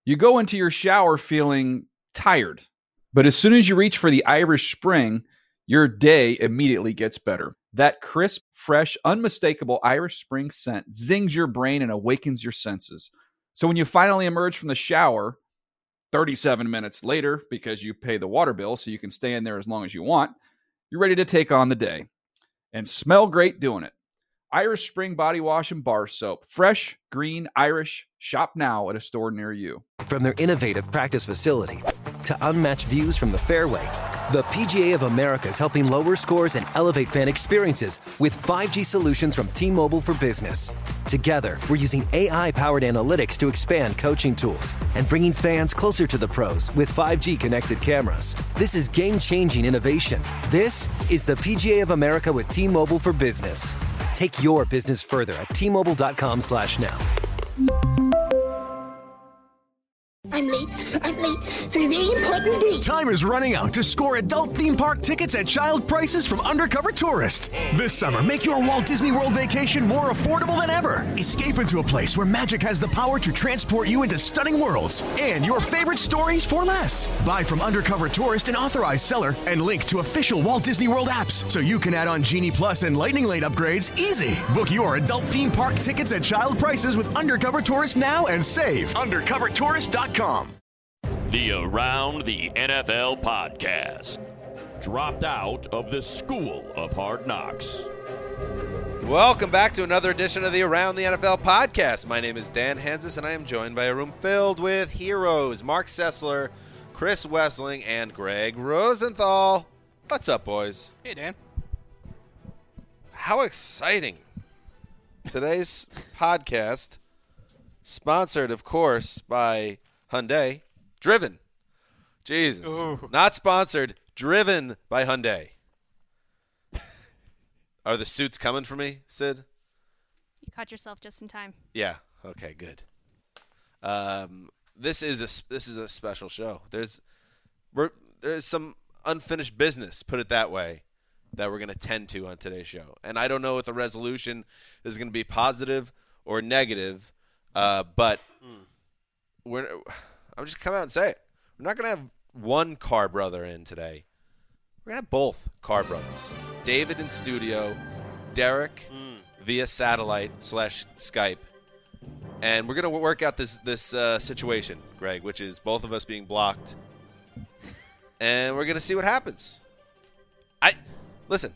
You go into your shower feeling tired, but as soon as you reach for the Irish Spring, your day immediately gets better. That crisp, fresh, unmistakable Irish Spring scent zings your brain and awakens your senses. So when you finally emerge from the shower 37 minutes later, because you pay the water bill so you can stay in there as long as you want, you're ready to take on the day and smell great doing it. Irish Spring Body Wash and Bar Soap. Fresh, green, Irish. Shop now at a store near you. From their innovative practice facility to unmatched views from the fairway, the PGA of America is helping lower scores and elevate fan experiences with 5G solutions from T-Mobile for Business. Together, we're using AI-powered analytics to expand coaching tools and bringing fans closer to the pros with 5G connected cameras. This is game-changing innovation. This is the PGA of America with T-Mobile for Business. Take your business further at T-Mobile.com/now. I'm late for a very important date. Time is running out to score adult theme park tickets at child prices from Undercover Tourist. This summer, make your Walt Disney World vacation more affordable than ever. Escape into a place where magic has the power to transport you into stunning worlds and your favorite stories for less. Buy from Undercover Tourist, an authorized seller, and link to official Walt Disney World apps so you can add on Genie Plus and Lightning Lane upgrades easy. Book your adult theme park tickets at child prices with Undercover Tourist now and save. UndercoverTourist.com. The Around the NFL podcast. Dropped out of the School of Hard Knocks. Welcome back to another edition of the Around the NFL podcast. My name is Dan Hansis, and I am joined by a room filled with heroes. Mark Sessler, Chris Wessling, and Greg Rosenthal. What's up, boys? Hey, Dan. How exciting. Today's podcast, sponsored, of course, by Hyundai. Driven. Jesus. Ooh. Not sponsored. Driven by Hyundai. Are the suits coming for me, Sid? You caught yourself just in time. Yeah. Okay, good. This is a special show. There's some unfinished business, put it that way, that we're going to tend to on today's show. And I don't know if the resolution is going to be positive or negative, but I'm just come out and say it. We're not going to have one Carr brother in today. We're going to have both Carr brothers. David in studio, Derek via satellite / Skype. And we're going to work out this situation, Greg, which is both of us being blocked. And we're going to see what happens. Listen.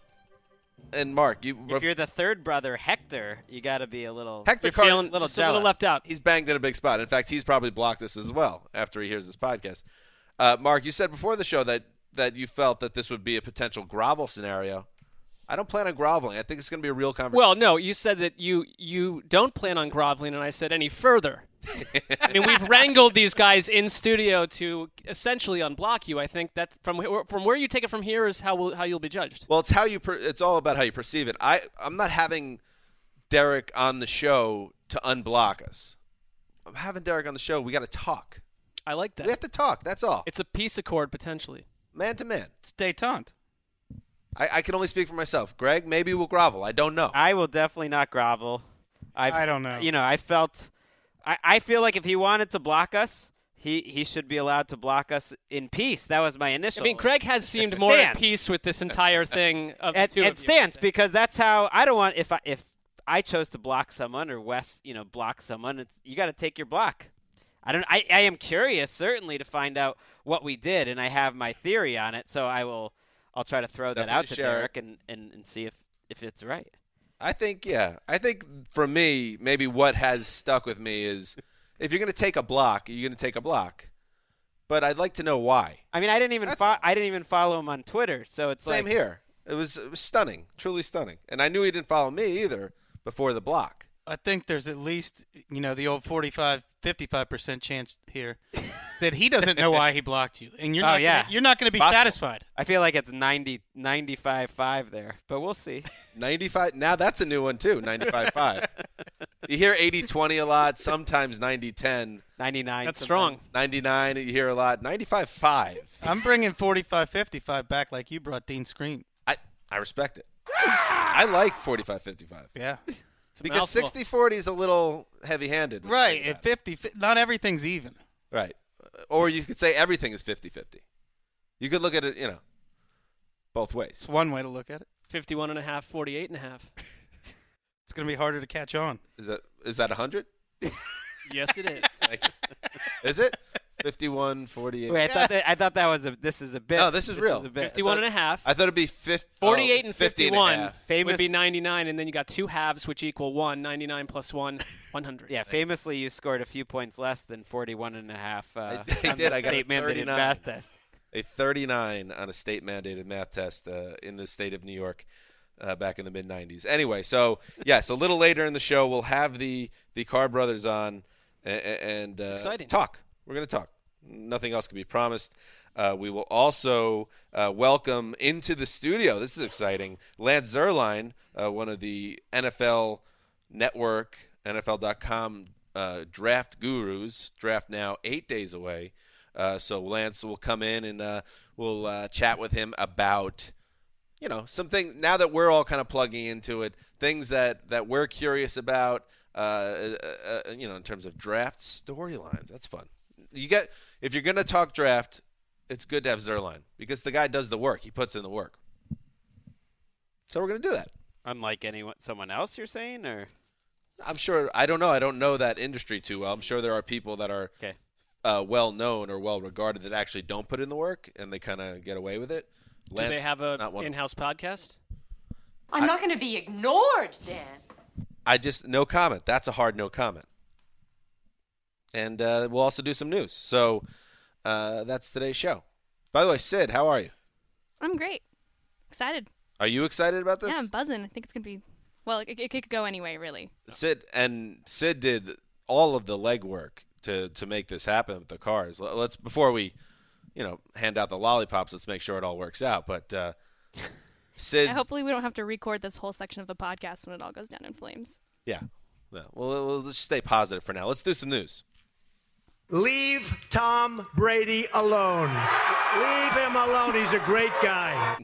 And Mark, if you're the third brother, Hector, you got to be a little feeling a little left out. He's banged in a big spot. In fact, he's probably blocked us as well after he hears this podcast. Mark, you said before the show that you felt that this would be a potential grovel scenario. I don't plan on groveling. I think it's going to be a real conversation. Well, no, you said that you don't plan on groveling, and I said any further. I mean, we've wrangled these guys in studio to essentially unblock you. I think that from where you take it from here is how you'll be judged. Well, it's it's all about how you perceive it. I'm not having Derek on the show to unblock us. I'm having Derek on the show. We got to talk. I like that. We have to talk. That's all. It's a peace accord potentially. Man to man. It's détente. I can only speak for myself. Greg, maybe we'll grovel. I don't know. I will definitely not grovel. I don't know. I feel like if he wanted to block us, he should be allowed to block us in peace. That was my initial. I mean, Greg has seemed more at peace with this entire thing. It stands because that's how I don't want. If I chose to block someone or Wes, block someone, you got to take your block. I am curious certainly to find out what we did, and I have my theory on it. So I'll try to throw that out to Derek and see if it's right. I think for me, maybe what has stuck with me is if you're going to take a block, you're going to take a block. But I'd like to know why. I mean, I didn't even follow him on Twitter, so it's same here. It was stunning, truly stunning. And I knew he didn't follow me either before the block. I think there's at least, the old 55% chance here that he doesn't know why he blocked you. And you're not going to be satisfied. I feel like it's 95-5 there, but we'll see. 95. Now that's a new one too, 95-5. You hear 80-20 a lot, sometimes 90-10. 99. That's strong. 99 you hear a lot. 95-5. I'm bringing 45-55 back like you brought Dean Scream. I respect it. I like 45-55. Yeah. Because 60-40 is a little heavy-handed. Right. At 50, not everything's even. Right. Or you could say everything is 50-50. You could look at it, both ways. It's one way to look at it. 51.5, 48.5. It's going to be harder to catch on. Is that 100? Yes, it is. Is it? 51, 48. Wait, I thought that was this is a bit. No, this is real. 51.5. I thought it'd be 48 and 51 and would be 99, and then you got two halves, which equal 1. 99 plus 1, 100. Yeah, famously, you scored a few points less than 41.5. I did. I got a 39. Math test. A 39 on a state-mandated math test in the state of New York back in the mid-'90s. Anyway, so, yes, a little later in the show, we'll have the Carr brothers on and exciting. Talk. We're going to talk. Nothing else can be promised. We will also welcome into the studio, this is exciting, Lance Zierlein, one of the NFL Network, NFL.com draft gurus. Draft now 8 days away. So Lance will come in and we'll chat with him about, something now that we're all kind of plugging into it, things that we're curious about, in terms of draft storylines. That's fun. If you're going to talk draft, it's good to have Zierlein because the guy does the work. He puts in the work. So we're going to do that. Unlike someone else, you're saying, or? I'm sure. I don't know. I don't know that industry too well. I'm sure there are people that are well known or well regarded that actually don't put in the work and they kind of get away with it. Do they have an in-house podcast? I'm not going to be ignored, Dan. No comment. That's a hard no comment. And we'll also do some news. So that's today's show. By the way, Sid, how are you? I'm great. Excited. Are you excited about this? Yeah, I'm buzzing. I think it's going to be, well, it could go anyway, really. Sid did all of the legwork to make this happen with the cars. Let's, before we, hand out the lollipops, let's make sure it all works out. But Sid. Hopefully we don't have to record this whole section of the podcast when it all goes down in flames. Yeah. Well, we'll just stay positive for now. Let's do some news. Leave Tom Brady alone. Leave him alone. He's a great guy.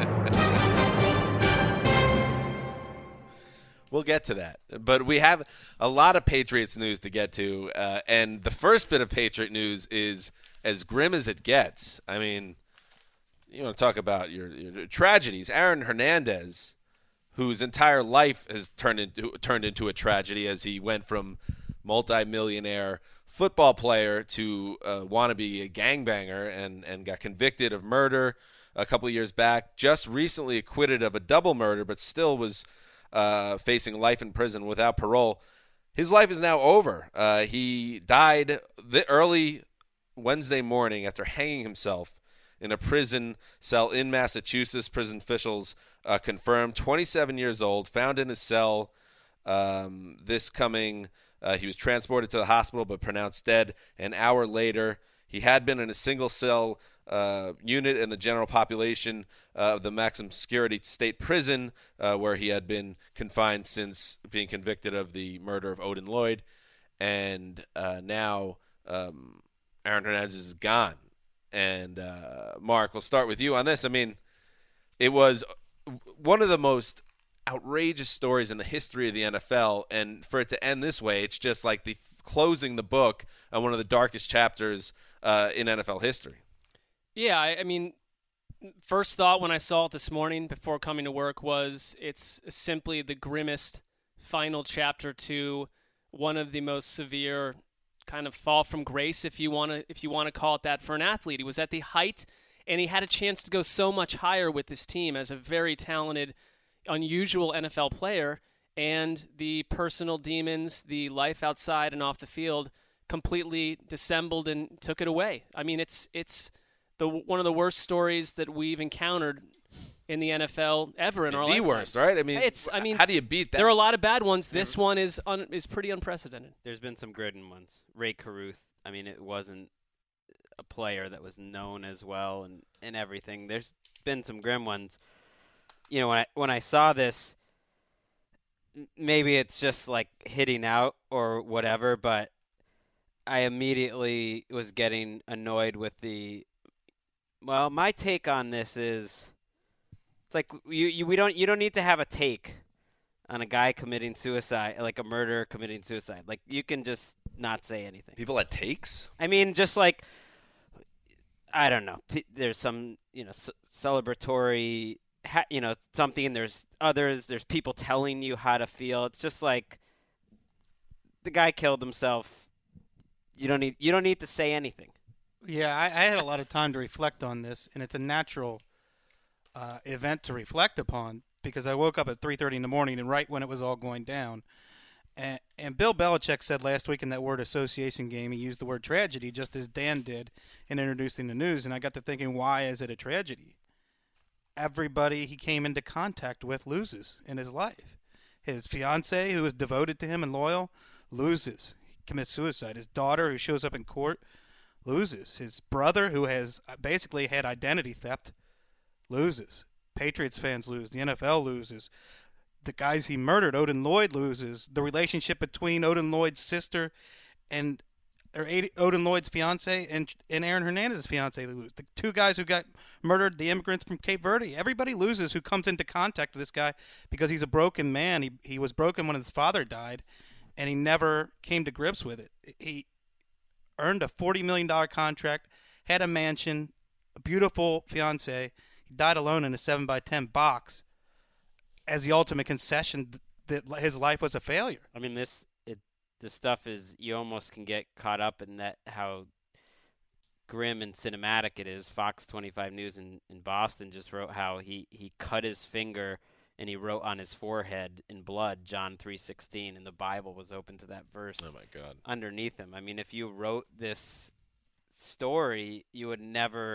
We'll get to that. But we have a lot of Patriots news to get to. And the first bit of Patriot news is as grim as it gets. I mean, you want to talk about your tragedies. Aaron Hernandez, whose entire life has turned into a tragedy as he went from multi-millionaire football player to wannabe a gangbanger and got convicted of murder a couple of years back. Just recently acquitted of a double murder, but still was facing life in prison without parole. His life is now over. He died early Wednesday morning after hanging himself in a prison cell in Massachusetts. Prison officials confirmed. 27 years old, found in his cell this coming. He was transported to the hospital but pronounced dead an hour later. He had been in a single-cell unit in the general population of the maximum security state prison where he had been confined since being convicted of the murder of Odin Lloyd. And now Aaron Hernandez is gone. And, Mark, we'll start with you on this. I mean, it was one of the most outrageous stories in the history of the NFL, and for it to end this way, it's just like closing the book on one of the darkest chapters in NFL history. Yeah, I mean, first thought when I saw it this morning before coming to work was it's simply the grimmest final chapter to one of the most severe kind of fall from grace, if you want to call it that, for an athlete. He was at the height, and he had a chance to go so much higher with this team as a very talented, unusual NFL player, and the personal demons, the life outside and off the field, completely dissembled and took it away. I mean, it's one of the worst stories that we've encountered in the NFL ever in our lifetime. The worst, right? I mean, how do you beat that? There are a lot of bad ones. This one is pretty unprecedented. There's been some good ones. Ray Caruth. I mean, it wasn't a player that was known as well and everything. There's been some grim ones. When I saw this, maybe it's just like hitting out or whatever, but I immediately was getting annoyed with my take on this is, it's like you don't need to have a take on a guy committing suicide, like a murderer committing suicide. Like, you can just not say anything. People had takes? I mean, just like, I don't know. There's some, celebratory, something. There's others. There's people telling you how to feel. It's just like the guy killed himself. You don't need to say anything. Yeah, I had a lot of time to reflect on this, and it's a natural event to reflect upon because I woke up at 3:30 in the morning and right when it was all going down. And Bill Belichick said last week in that word association game, he used the word tragedy just as Dan did in introducing the news, and I got to thinking, why is it a tragedy? Everybody he came into contact with loses in his life. His fiancée, who is devoted to him and loyal, loses. He commits suicide. His daughter, who shows up in court, loses. His brother, who has basically had identity theft, loses. Patriots fans lose. The NFL loses. The guys he murdered, Odin Lloyd, loses. The relationship between Odin Lloyd's sister and Odin Lloyd's fiance and Aaron Hernandez's fiance lose. The two guys who got murdered, the immigrants from Cape Verde. Everybody loses who comes into contact with this guy because he's a broken man. He was broken when his father died, and he never came to grips with it. He earned a $40 million contract, had a mansion, a beautiful fiance. He died alone in a 7x10 box as the ultimate concession that his life was a failure. I mean, this stuff is, you almost can get caught up in that, how grim and cinematic it is. Fox 25 News in Boston just wrote how he cut his finger and he wrote on his forehead in blood John 3:16, and the Bible was open to that verse. Oh my God! Underneath him. I mean, if you wrote this story, you would never.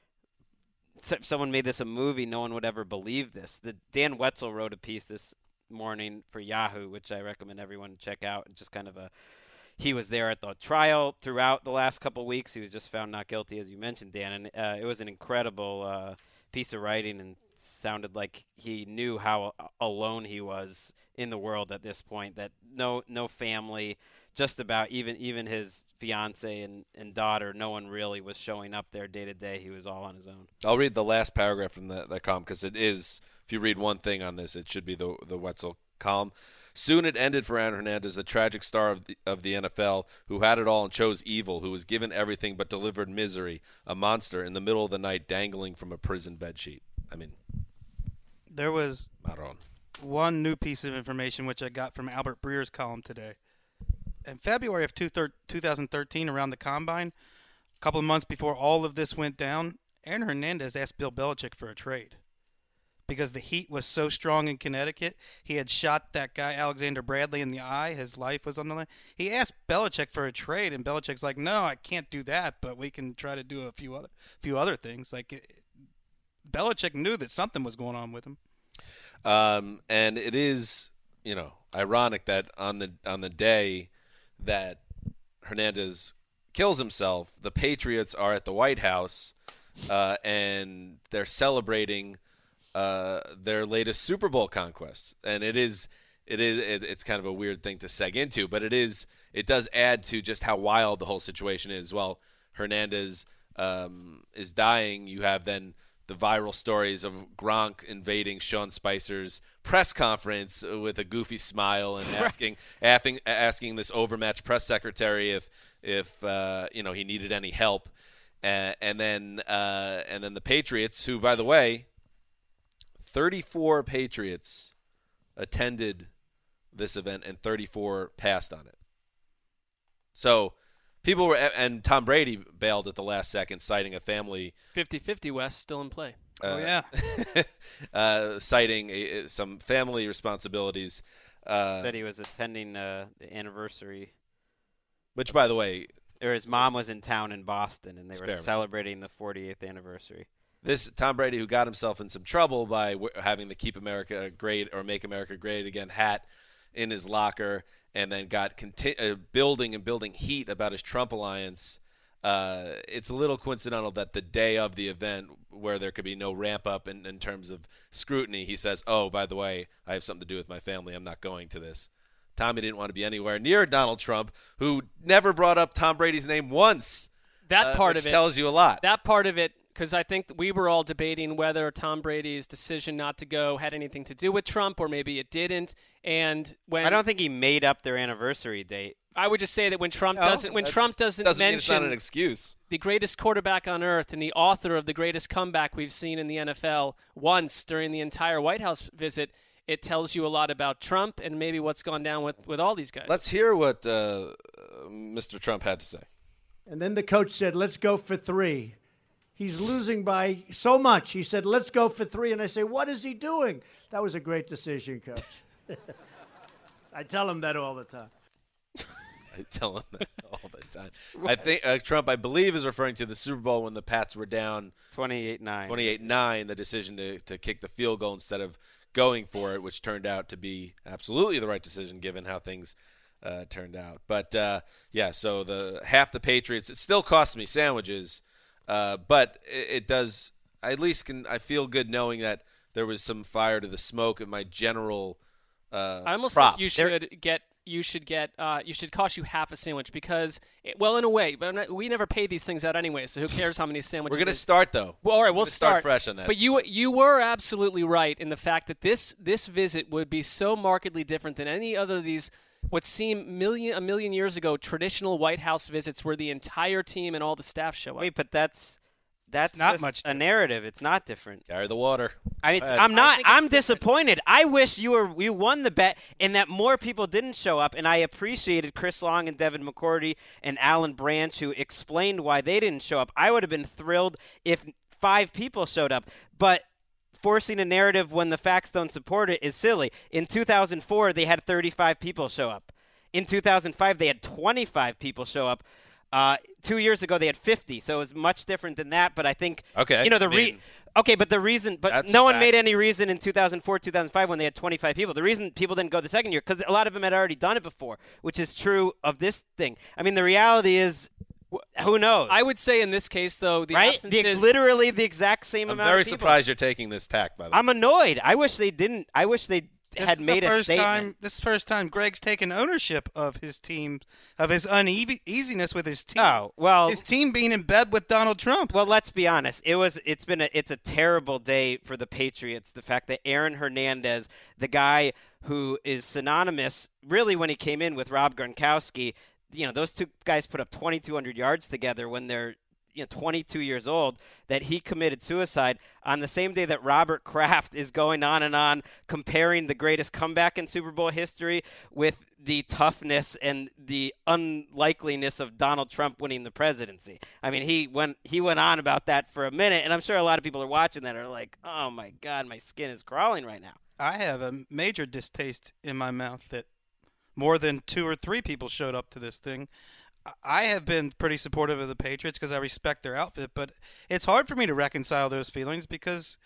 If someone made this a movie, no one would ever believe this. Dan Wetzel wrote a piece this morning for Yahoo, which I recommend everyone check out. Just kind of he was there at the trial throughout the last couple of weeks. He was just found not guilty, as you mentioned, Dan, and it was an incredible piece of writing, and sounded like he knew how alone he was in the world at this point. That no family, just about even his fiance and daughter, no one really was showing up there day to day. He was all on his own. I'll read the last paragraph from that column because it is. If you read one thing on this, it should be the Wetzel column. Soon it ended for Aaron Hernandez, a tragic star of the NFL who had it all and chose evil, who was given everything but delivered misery, a monster in the middle of the night dangling from a prison bedsheet. I mean, there was Maron. One new piece of information which I got from Albert Breer's column today. In February of 2013, around the Combine, a couple of months before all of this went down, Aaron Hernandez asked Bill Belichick for a trade. Because the heat was so strong in Connecticut, he had shot that guy Alexander Bradley in the eye. His life was on the line. He asked Belichick for a trade, and Belichick's like, "No, I can't do that, but we can try to do a few other things." Like, Belichick knew that something was going on with him. And it is, ironic that on the day that Hernandez kills himself, the Patriots are at the White House, and they're celebrating their latest Super Bowl conquest. And it's kind of a weird thing to seg into, but it does add to just how wild the whole situation is. Well, Hernandez is dying. You have then the viral stories of Gronk invading Sean Spicer's press conference with a goofy smile and asking this overmatched press secretary if he needed any help, and then the Patriots, who, by the way, 34 Patriots attended this event and 34 passed on it. So people were, and Tom Brady bailed at the last second, citing a family 50-50 West still in play. Citing some family responsibilities. Said he was attending the anniversary, which, by the way, or his mom was in town in Boston, and they were celebrating the 48th anniversary. This Tom Brady, who got himself in some trouble by having the "Keep America Great" or "Make America Great Again" hat in his locker, and then got building heat about his Trump alliance. It's a little coincidental that the day of the event, where there could be no ramp up in terms of scrutiny, he says, "Oh, by the way, I have something to do with my family. I'm not going to this." Tommy didn't want to be anywhere near Donald Trump, who never brought up Tom Brady's name once. That part of it tells you a lot. That part of it because I think we were all debating whether Tom Brady's decision not to go had anything to do with Trump, or maybe it didn't. And when I don't think he made up their anniversary date. I would just say that when Trump doesn't doesn't mean it's mention not an excuse. the greatest quarterback on earth and the author of the greatest comeback we've seen in the NFL once during the entire White House visit, it tells you a lot about Trump and maybe what's gone down with all these guys. Let's hear what Mr. Trump had to say. And then the coach said, let's go for 3. He's losing by so much. He said, let's go for 3. And I say, what is he doing? That was a great decision, Coach. I tell him that all the time. I tell him that all the time. I think Trump, I believe, is referring to the Super Bowl when the Pats were down 28-9. 28-9, the decision to kick the field goal instead of going for it, which turned out to be absolutely the right decision given how things turned out. But, so half the Patriots, it still costs me sandwiches, but it does, I feel good knowing that there was some fire to the smoke in my general I almost prop. think you should cost you half a sandwich because, in a way, but we never pay these things out anyway, so who cares how many sandwiches? We're going to start, though. Well, all right, we'll start fresh on that. But you were absolutely right in the fact that this visit would be so markedly different than any other of these what seemed a million years ago traditional White House visits where the entire team and all the staff show up. Wait, but that's not just much a narrative. It's not different. Carry the water. I'm disappointed. I wish you won the bet and that more people didn't show up. And I appreciated Chris Long and Devin McCourty and Alan Branch who explained why they didn't show up. I would have been thrilled if 5 people showed up. But forcing a narrative when the facts don't support it is silly. In 2004, they had 35 people show up. In 2005, they had 25 people show up. 2 years ago, they had 50, so it was much different than that. But I think, but the reason, but no one made any reason in 2004, 2005 when they had 25 people. The reason people didn't go the second year, because a lot of them had already done it before, which is true of this thing. I mean, the reality is, who knows? I would say in this case, though, the absence is literally the exact same amount of people. I'm very surprised you're taking this tack, by the way. I'm annoyed. I wish they didn't. I wish they had made a statement. This is the first time Greg's taken ownership of his team, of his uneasiness with his team. Oh, well, his team being in bed with Donald Trump. Well, let's be honest. It's a terrible day for the Patriots. The fact that Aaron Hernandez, the guy who is synonymous, really when he came in with Rob Gronkowski, those two guys put up 2,200 yards together when they're 22 years old, that he committed suicide on the same day that Robert Kraft is going on and on comparing the greatest comeback in Super Bowl history with the toughness and the unlikeliness of Donald Trump winning the presidency. I mean, he went on about that for a minute, and I'm sure a lot of people are watching that are like, oh my God, my skin is crawling right now. I have a major distaste in my mouth that more than 2 or 3 people showed up to this thing. I have been pretty supportive of the Patriots because I respect their outfit, but it's hard for me to reconcile those feelings because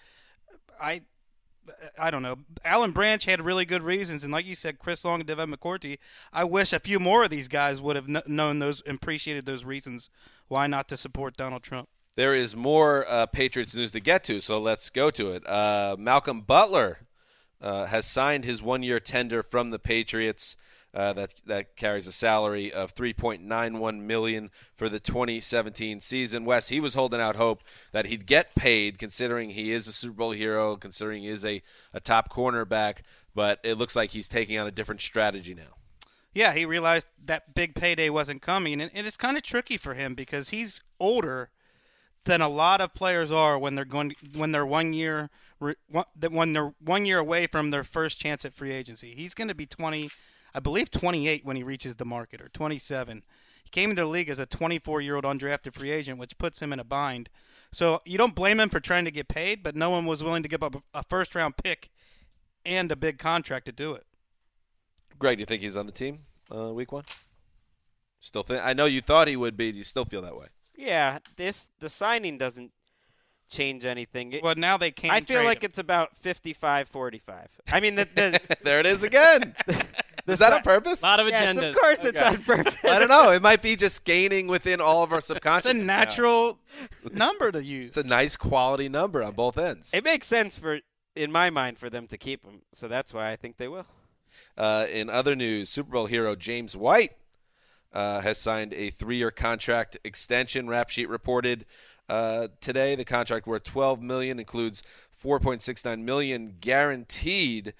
I don't know. Alan Branch had really good reasons, and like you said, Chris Long and Devin McCourty, I wish a few more of these guys would have known those, appreciated those reasons why not to support Donald Trump. There is more Patriots news to get to, so let's go to it. Malcolm Butler has signed his 1-year tender from the Patriots. That carries a salary of $3.91 million for the 2017 season. Wes, he was holding out hope that he'd get paid, considering he is a Super Bowl hero, considering he is a top cornerback, but it looks like he's taking on a different strategy now. Yeah, he realized that big payday wasn't coming, and it's kind of tricky for him because he's older than a lot of players are when they're 1 year away from their first chance at free agency. He's going to be 28 when he reaches the market, or 27. He came into the league as a 24-year-old undrafted free agent, which puts him in a bind. So you don't blame him for trying to get paid, but no one was willing to give up a first-round pick and a big contract to do it. Greg, do you think he's on the team week 1? Still think? I know you thought he would be. Do you still feel that way? Yeah, the signing doesn't change anything. Well, now they can't. I feel like it's about 55-45. I mean, there it is again. Is that on purpose? A lot of agendas. Yes, of course it's on purpose. I don't know. It might be just gaining within all of our subconscious. It's a natural number to use. It's a nice quality number on both ends. It makes sense in my mind, for them to keep him. So that's why I think they will. In other news, Super Bowl hero James White has signed a 3-year contract extension. Rap Sheet reported today. The contract worth $12 million, includes $4.69 million guaranteed.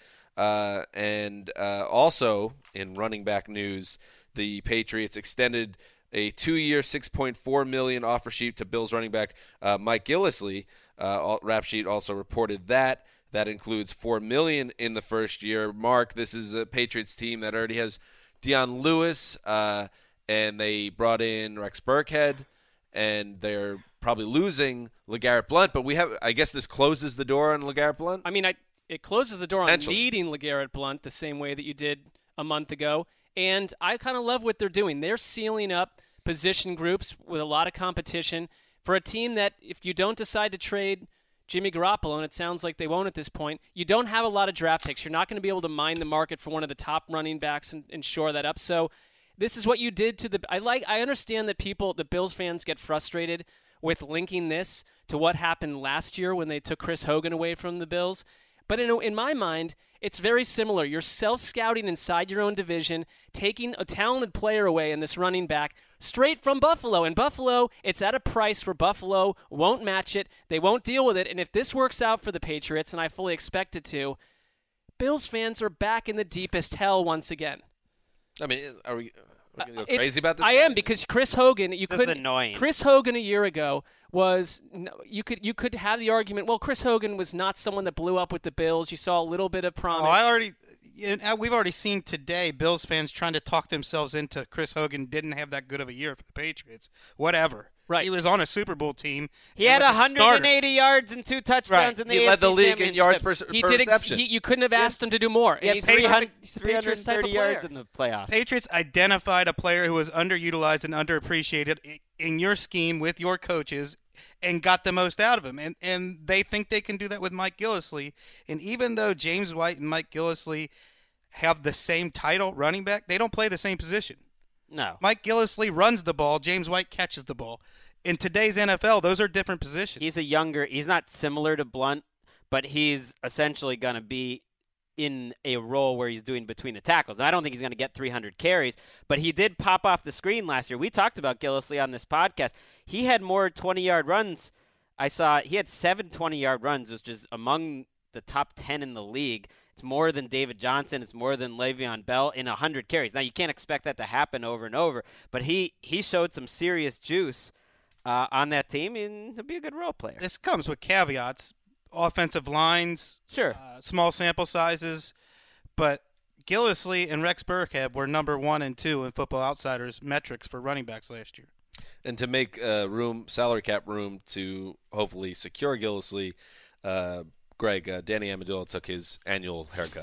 And also in running back news, the Patriots extended a 2-year, $6.4 million offer sheet to Bills running back Mike Gillislee. Rap Sheet also reported that. That includes $4 million in the first year. Mark, this is a Patriots team that already has Dion Lewis, and they brought in Rex Burkhead, and they're probably losing LeGarrette Blount. But I guess this closes the door on LeGarrette Blount? I mean, it closes the door on needing LeGarrette Blount the same way that you did a month ago. And I kind of love what they're doing. They're sealing up position groups with a lot of competition for a team that, if you don't decide to trade Jimmy Garoppolo, and it sounds like they won't at this point, you don't have a lot of draft picks. You're not going to be able to mine the market for one of the top running backs and shore that up. So this is what you did to the – I understand that the Bills fans get frustrated with linking this to what happened last year when they took Chris Hogan away from the Bills. But in my mind, it's very similar. You're self-scouting inside your own division, taking a talented player away in this running back straight from Buffalo. And Buffalo, it's at a price where Buffalo won't match it. They won't deal with it. And if this works out for the Patriots, and I fully expect it to, Bills fans are back in the deepest hell once again. I mean, are we going to go crazy about this? I am, because Chris Hogan, annoying. Chris Hogan a year ago was, you could have the argument, well, Chris Hogan was not someone that blew up with the Bills. You saw a little bit of promise. We've already seen today Bills fans trying to talk themselves into Chris Hogan didn't have that good of a year for the Patriots. Whatever. Right. He was on a Super Bowl team. He had 180 yards and 2 touchdowns in the AFC He led the league in yards per He did reception. You couldn't have asked him to do more. He had He's 330 yards in the playoffs. Patriots identified a player who was underutilized and underappreciated in your scheme with your coaches and got the most out of him. And they think they can do that with Mike Gillislee. And even though James White and Mike Gillislee have the same title, running back, they don't play the same position. No. Mike Gillislee runs the ball. James White catches the ball. In today's NFL, those are different positions. He's not similar to Blount, but he's essentially going to be in a role where he's doing between the tackles. And I don't think he's going to get 300 carries, but he did pop off the screen last year. We talked about Gillislee on this podcast. He had more 20-yard runs. I saw he had 7 20-yard runs, which is among the top 10 in the league. It's more than David Johnson. It's more than Le'Veon Bell in 100 carries. Now, you can't expect that to happen over and over, but he showed some serious juice on that team, and he'll be a good role player. This comes with caveats. Offensive lines, sure, small sample sizes, but Gillislee and Rex Burkhead were number 1 and 2 in Football Outsiders metrics for running backs last year. And to make salary cap room to hopefully secure Gillislee, Greg, Danny Amendola took his annual haircut.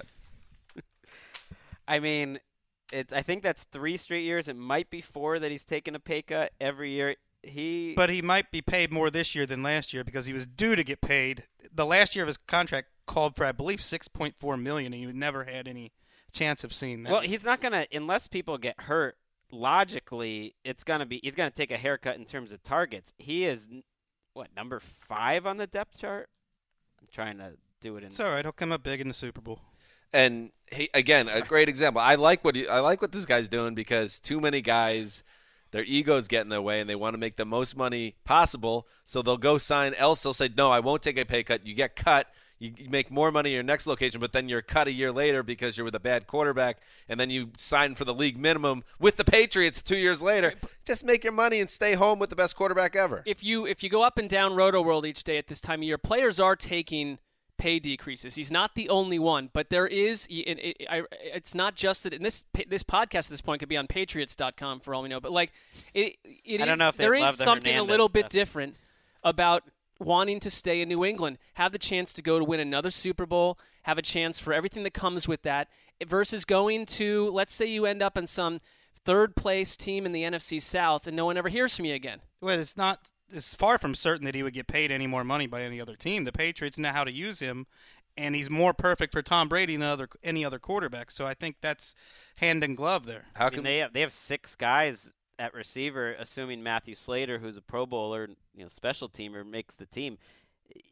I mean, I think that's 3 straight years. It might be 4 that he's taken a pay cut every year. But he might be paid more this year than last year because he was due to get paid. The last year of his contract called for, I believe, $6.4 million, and he never had any chance of seeing that. Well, he's not going to, unless people get hurt, logically, he's going to take a haircut in terms of targets. He is, number 5 on the depth chart? I'm trying to do it in. It's all right. He'll come up big in the Super Bowl. And he, again, a great example. I like what this guy's doing because too many guys, their egos get in their way and they want to make the most money possible. So they'll go sign. Else they'll say, no, I won't take a pay cut. You get cut. You make more money in your next location, but then you're cut a year later because you're with a bad quarterback, and then you sign for the league minimum with the Patriots 2 years later. Just make your money and stay home with the best quarterback ever. If you go up and down Roto World each day at this time of year, players are taking pay decreases. He's not the only one, but there is. It's not just that. And this podcast at this point could be on Patriots.com for all we know. But I don't know if there is something a little bit different about wanting to stay in New England, have the chance to go to win another Super Bowl, have a chance for everything that comes with that, versus going to, let's say you end up in some third-place team in the NFC South and no one ever hears from you again. Well, it's far from certain that he would get paid any more money by any other team. The Patriots know how to use him, and he's more perfect for Tom Brady than any other quarterback. So I think that's hand in glove there. They have 6 guys at receiver, assuming Matthew Slater, who's a Pro Bowler, special teamer, makes the team.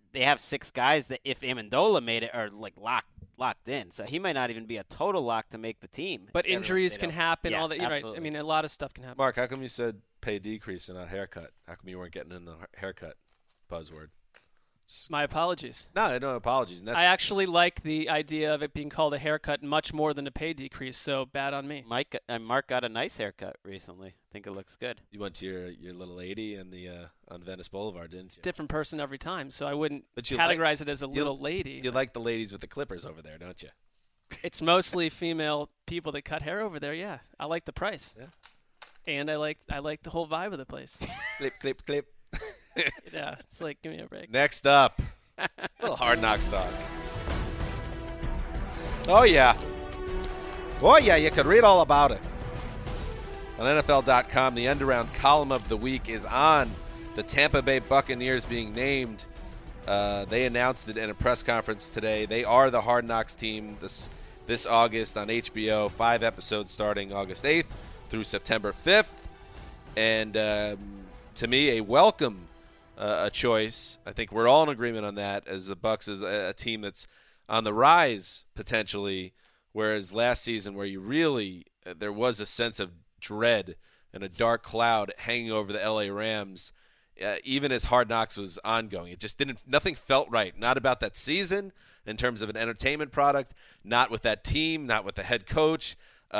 they have 6 guys that if Amendola made it are like locked in. So he might not even be a total lock to make the team. But injuries can happen. Yeah, all that. You're right. absolutely. I mean, a lot of stuff can happen. Mark, how come you said pay decrease and not haircut? How come you weren't getting in the haircut buzzword? My apologies. No apologies. I actually like the idea of it being called a haircut much more than a pay decrease, so bad on me. Mark got a nice haircut recently. I think it looks good. You went to your little lady in the on Venice Boulevard, didn't you? Different person every time, so I wouldn't But you categorize it as a little lady. You like the ladies with the clippers over there, don't you? It's mostly female people that cut hair over there, yeah. I like the price. Yeah. And I like the whole vibe of the place. Clip, clip, clip. Yeah, it's like, give me a break. Next up, a little Hard Knocks talk. Oh, yeah, you could read all about it. On NFL.com, the end-around column of the week is on the Tampa Bay Buccaneers being named. They announced it in a press conference today. They are the Hard Knocks team this August on HBO. 5 episodes starting August 8th through September 5th. And to me, a welcome a choice. I think we're all in agreement on that, as the Bucs is a team that's on the rise potentially, whereas last season where you really there was a sense of dread and a dark cloud hanging over the LA Rams, even as Hard Knocks was ongoing. It just nothing felt right. Not about that season in terms of an entertainment product, not with that team, not with the head coach,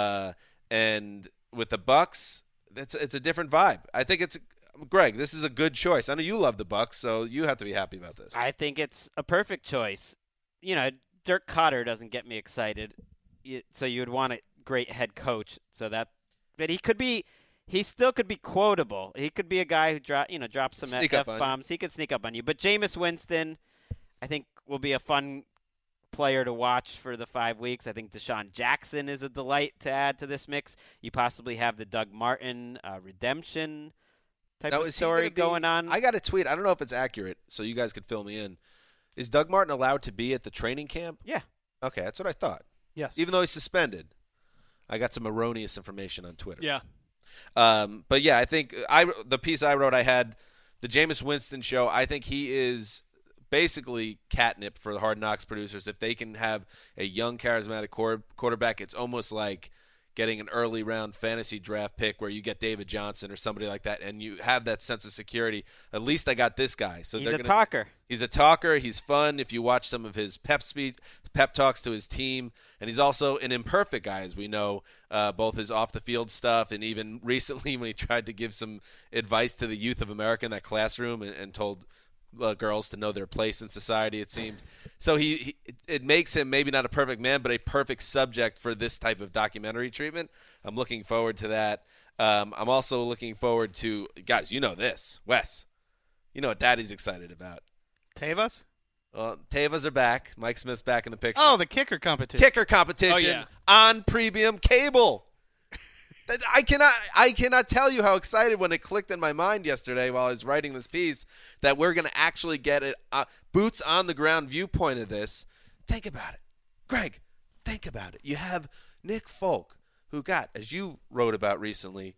and with the Bucs, it's a different vibe. I think it's Greg, this is a good choice. I know you love the Bucs, so you have to be happy about this. I think it's a perfect choice. You know, Dirk Kotter doesn't get me excited, so you would want a great head coach. But he still could be quotable. He could be a guy who drops some F-bombs. He could sneak up on you. But Jameis Winston, I think, will be a fun player to watch for the 5 weeks. I think Deshaun Jackson is a delight to add to this mix. You possibly have the Doug Martin redemption type of story going on. I got a tweet. I don't know if it's accurate, so you guys could fill me in. Is Doug Martin allowed to be at the training camp? Yeah. Okay, that's what I thought. Yes. Even though he's suspended. I got some erroneous information on Twitter. Yeah. But yeah, I think the piece I wrote, I had the Jameis Winston show. I think he is basically catnip for the Hard Knocks producers. If they can have a young, charismatic quarterback, it's almost like getting an early round fantasy draft pick where you get David Johnson or somebody like that, and you have that sense of security. At least I got this guy. So he's a talker. He's a talker. He's fun. If you watch some of his pep talks to his team, and he's also an imperfect guy, as we know, both his off the field stuff, and even recently when he tried to give some advice to the youth of America in that classroom and told girls to know their place in society, it seemed. So it makes him maybe not a perfect man, but a perfect subject for this type of documentary treatment. I'm looking forward to that. I'm also looking forward to, guys, you know this, Wes. You know what Daddy's excited about. Tevas? Well, Tevas are back. Mike Smith's back in the picture. Oh, the kicker competition. Kicker competition on premium cable. I cannot tell you how excited when it clicked in my mind yesterday while I was writing this piece that we're going to actually get it boots on the ground viewpoint of this. Think about it. Greg, think about it. You have Nick Folk, who got, as you wrote about recently,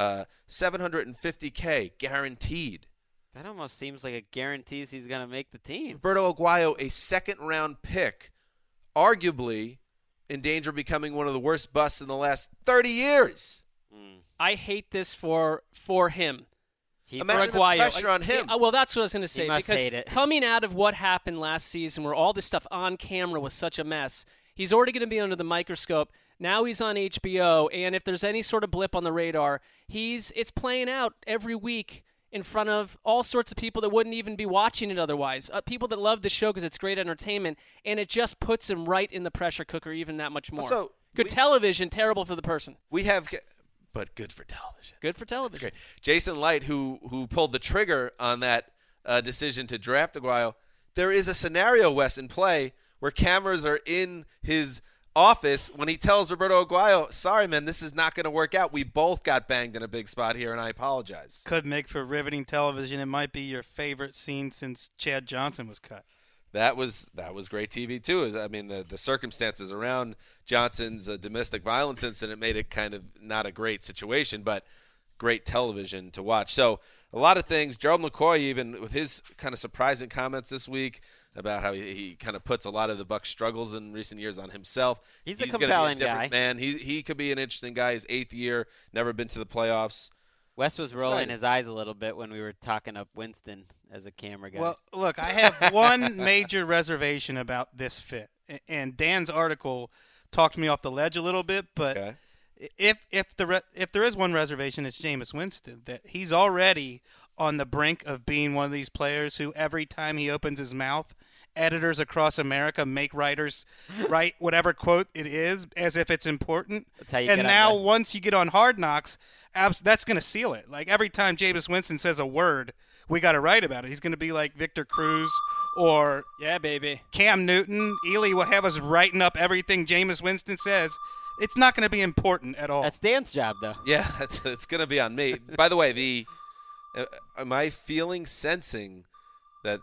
$750K guaranteed. That almost seems like it guarantees he's going to make the team. Roberto Aguayo, a second-round pick, arguably in danger of becoming one of the worst busts in the last 30 years. I hate this for him. Imagine the pressure on him. Well, that's what I was going to say. He must because hate it. Coming out of what happened last season where all this stuff on camera was such a mess, he's already going to be under the microscope. Now he's on HBO, and if there's any sort of blip on the radar, it's playing out every week in front of all sorts of people that wouldn't even be watching it otherwise. People that love the show because it's great entertainment, and it just puts him right in the pressure cooker even that much more. So good television, terrible for the person. But good for television. Good for television. That's great. Jason Light, who pulled the trigger on that decision to draft Aguayo, there is a scenario, Wes, in play where cameras are in his office when he tells Roberto Aguayo, sorry, man, this is not going to work out. We both got banged in a big spot here, and I apologize. Could make for riveting television. It might be your favorite scene since Chad Johnson was cut. That was great TV, too. I mean, the circumstances around Johnson's domestic violence incident made it kind of not a great situation, but great television to watch. So a lot of things. Gerald McCoy, even with his kind of surprising comments this week about how he kind of puts a lot of the Bucs' struggles in recent years on himself. He's a gonna compelling be a different guy. man. He could be an interesting guy. His 8th year, never been to the playoffs. Wes was rolling Excited. his eyes a little bit when we were talking up Winston as a camera guy. Well, look, I have one major reservation about this fit, and Dan's article talked me off the ledge a little bit. But if there is one reservation, it's Jameis Winston. That he's already on the brink of being one of these players who every time he opens his mouth, editors across America make writers write whatever quote it is as if it's important. That's how you and get now on once you get on Hard Knocks, that's going to seal it. Like every time Jameis Winston says a word, we got to write about it. He's going to be like Victor Cruz or yeah, baby, Cam Newton. Ely will have us writing up everything Jameis Winston says. It's not going to be important at all. That's Dan's job, though. Yeah, it's going to be on me. By the way, am I sensing that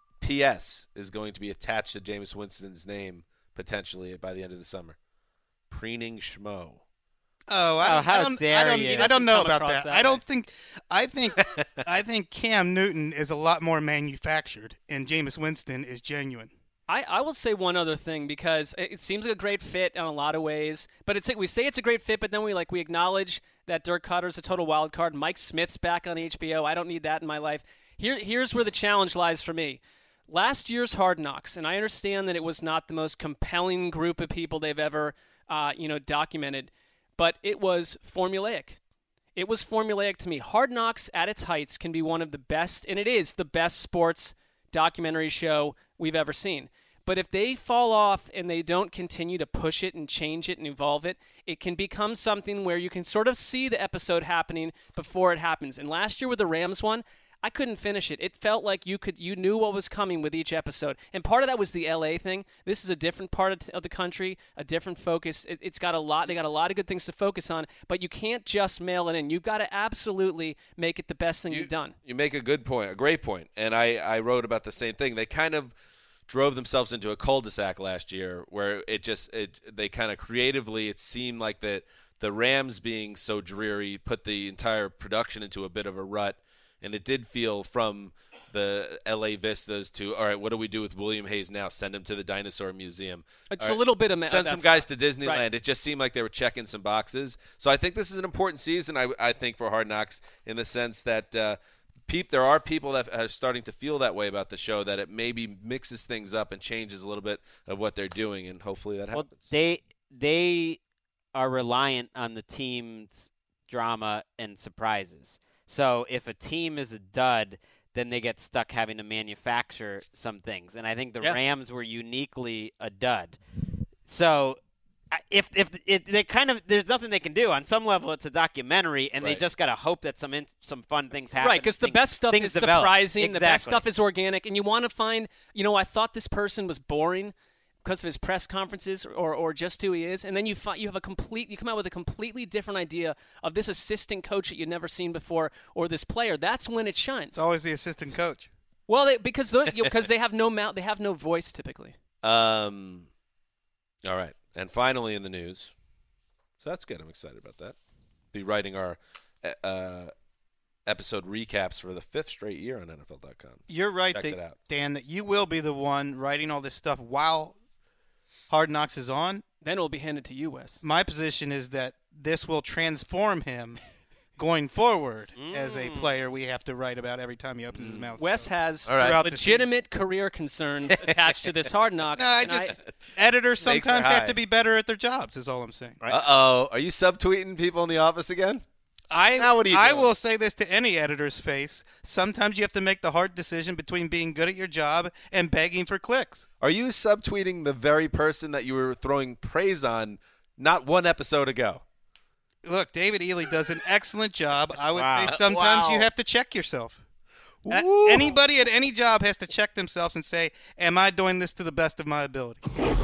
PS is going to be attached to Jameis Winston's name potentially by the end of the summer? Preening Schmo. Oh, I don't know about that. I think Cam Newton is a lot more manufactured, and Jameis Winston is genuine. I will say one other thing because it seems like a great fit in a lot of ways. But we say it's a great fit, but then we acknowledge that Dirk Cutter's a total wild card. Mike Smith's back on HBO. I don't need that in my life. Here's where the challenge lies for me. Last year's Hard Knocks, and I understand that it was not the most compelling group of people they've ever documented, but it was formulaic. It was formulaic to me. Hard Knocks at its heights can be one of the best, and it is the best sports documentary show we've ever seen. But if they fall off and they don't continue to push it and change it and evolve it, it can become something where you can sort of see the episode happening before it happens. And last year with the Rams one, I couldn't finish it. It felt like you knew what was coming with each episode. And part of that was the LA thing. This is a different part of the country, a different focus. It's got a lot. They got a lot of good things to focus on, but you can't just mail it in. You've got to absolutely make it the best thing you've done. You make a good point, a great point. And I wrote about the same thing. They kind of drove themselves into a cul-de-sac last year where they kind of creatively, it seemed like that the Rams being so dreary put the entire production into a bit of a rut. And it did feel from the L.A. vistas to, all right, what do we do with William Hayes now? Send him to the Dinosaur Museum. It's a little bit of send some guys to Disneyland. Right. It just seemed like they were checking some boxes. So I think this is an important season, I think, for Hard Knocks in the sense that there are people that are starting to feel that way about the show, that it maybe mixes things up and changes a little bit of what they're doing, and hopefully that happens. They are reliant on the team's drama and surprises. So if a team is a dud, then they get stuck having to manufacture some things. And I think the Rams were uniquely a dud. So if they kind of, there's nothing they can do. On some level, it's a documentary, and they just got to hope that some fun things happen. Right, because the best stuff is develop. surprising. Exactly. The best stuff is organic, and you want to find, I thought this person was boring because of his press conferences or just who he is, and then you come out with a completely different idea of this assistant coach that you've never seen before or this player. That's when it shines. It's always the assistant coach. Well, because they have no mouth, they have no voice typically. All right, and finally in the news, so that's good. I'm excited about that. Be writing our episode recaps for the 5th straight year on NFL.com. You're right, Dan, that you will be the one writing all this stuff while Hard Knocks is on. Then it will be handed to you, Wes. My position is that this will transform him going forward as a player we have to write about every time he opens his mouth. Wes has legitimate career concerns attached to this Hard Knocks. No, editors sometimes have to be better at their jobs, is all I'm saying. Right? Uh-oh. Are you subtweeting people in the office again? I will say this to any editor's face. Sometimes you have to make the hard decision between being good at your job and begging for clicks. Are you subtweeting the very person that you were throwing praise on not one episode ago? Look, David Ely does an excellent job. I would say sometimes you have to check yourself. Anybody at any job has to check themselves and say, am I doing this to the best of my ability?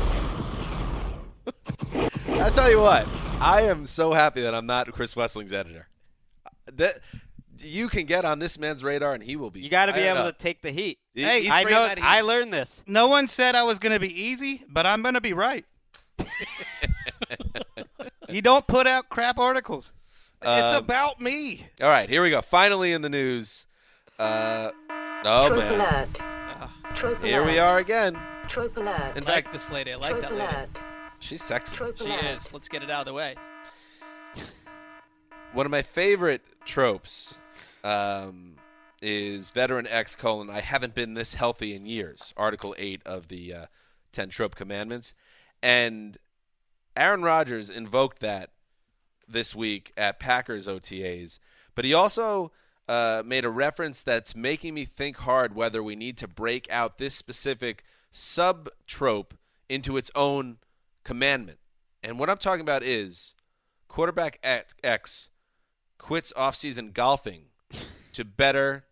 I'll tell you what. I am so happy that I'm not Chris Wessling's editor. That you can get on this man's radar, and he will be. You got to be able to take the heat. Hey, I know. I learned this. No one said I was going to be easy, but I'm going to be right. You don't put out crap articles. It's about me. All right, here we go. Finally in the news. Oh, Trope man. alert. Trope Here alert. we are again. Trope alert. In I like fact, this lady. I like Trope that lady. alert. she's sexy. Trope She alert. is. Let's get it out of the way. One of my favorite tropes is veteran X : I haven't been this healthy in years. Article 8 of the 10 Trope Commandments. And Aaron Rodgers invoked that this week at Packers OTAs. But he also made a reference that's making me think hard whether we need to break out this specific sub-trope into its own commandment. And what I'm talking about is quarterback X quits off-season golfing to better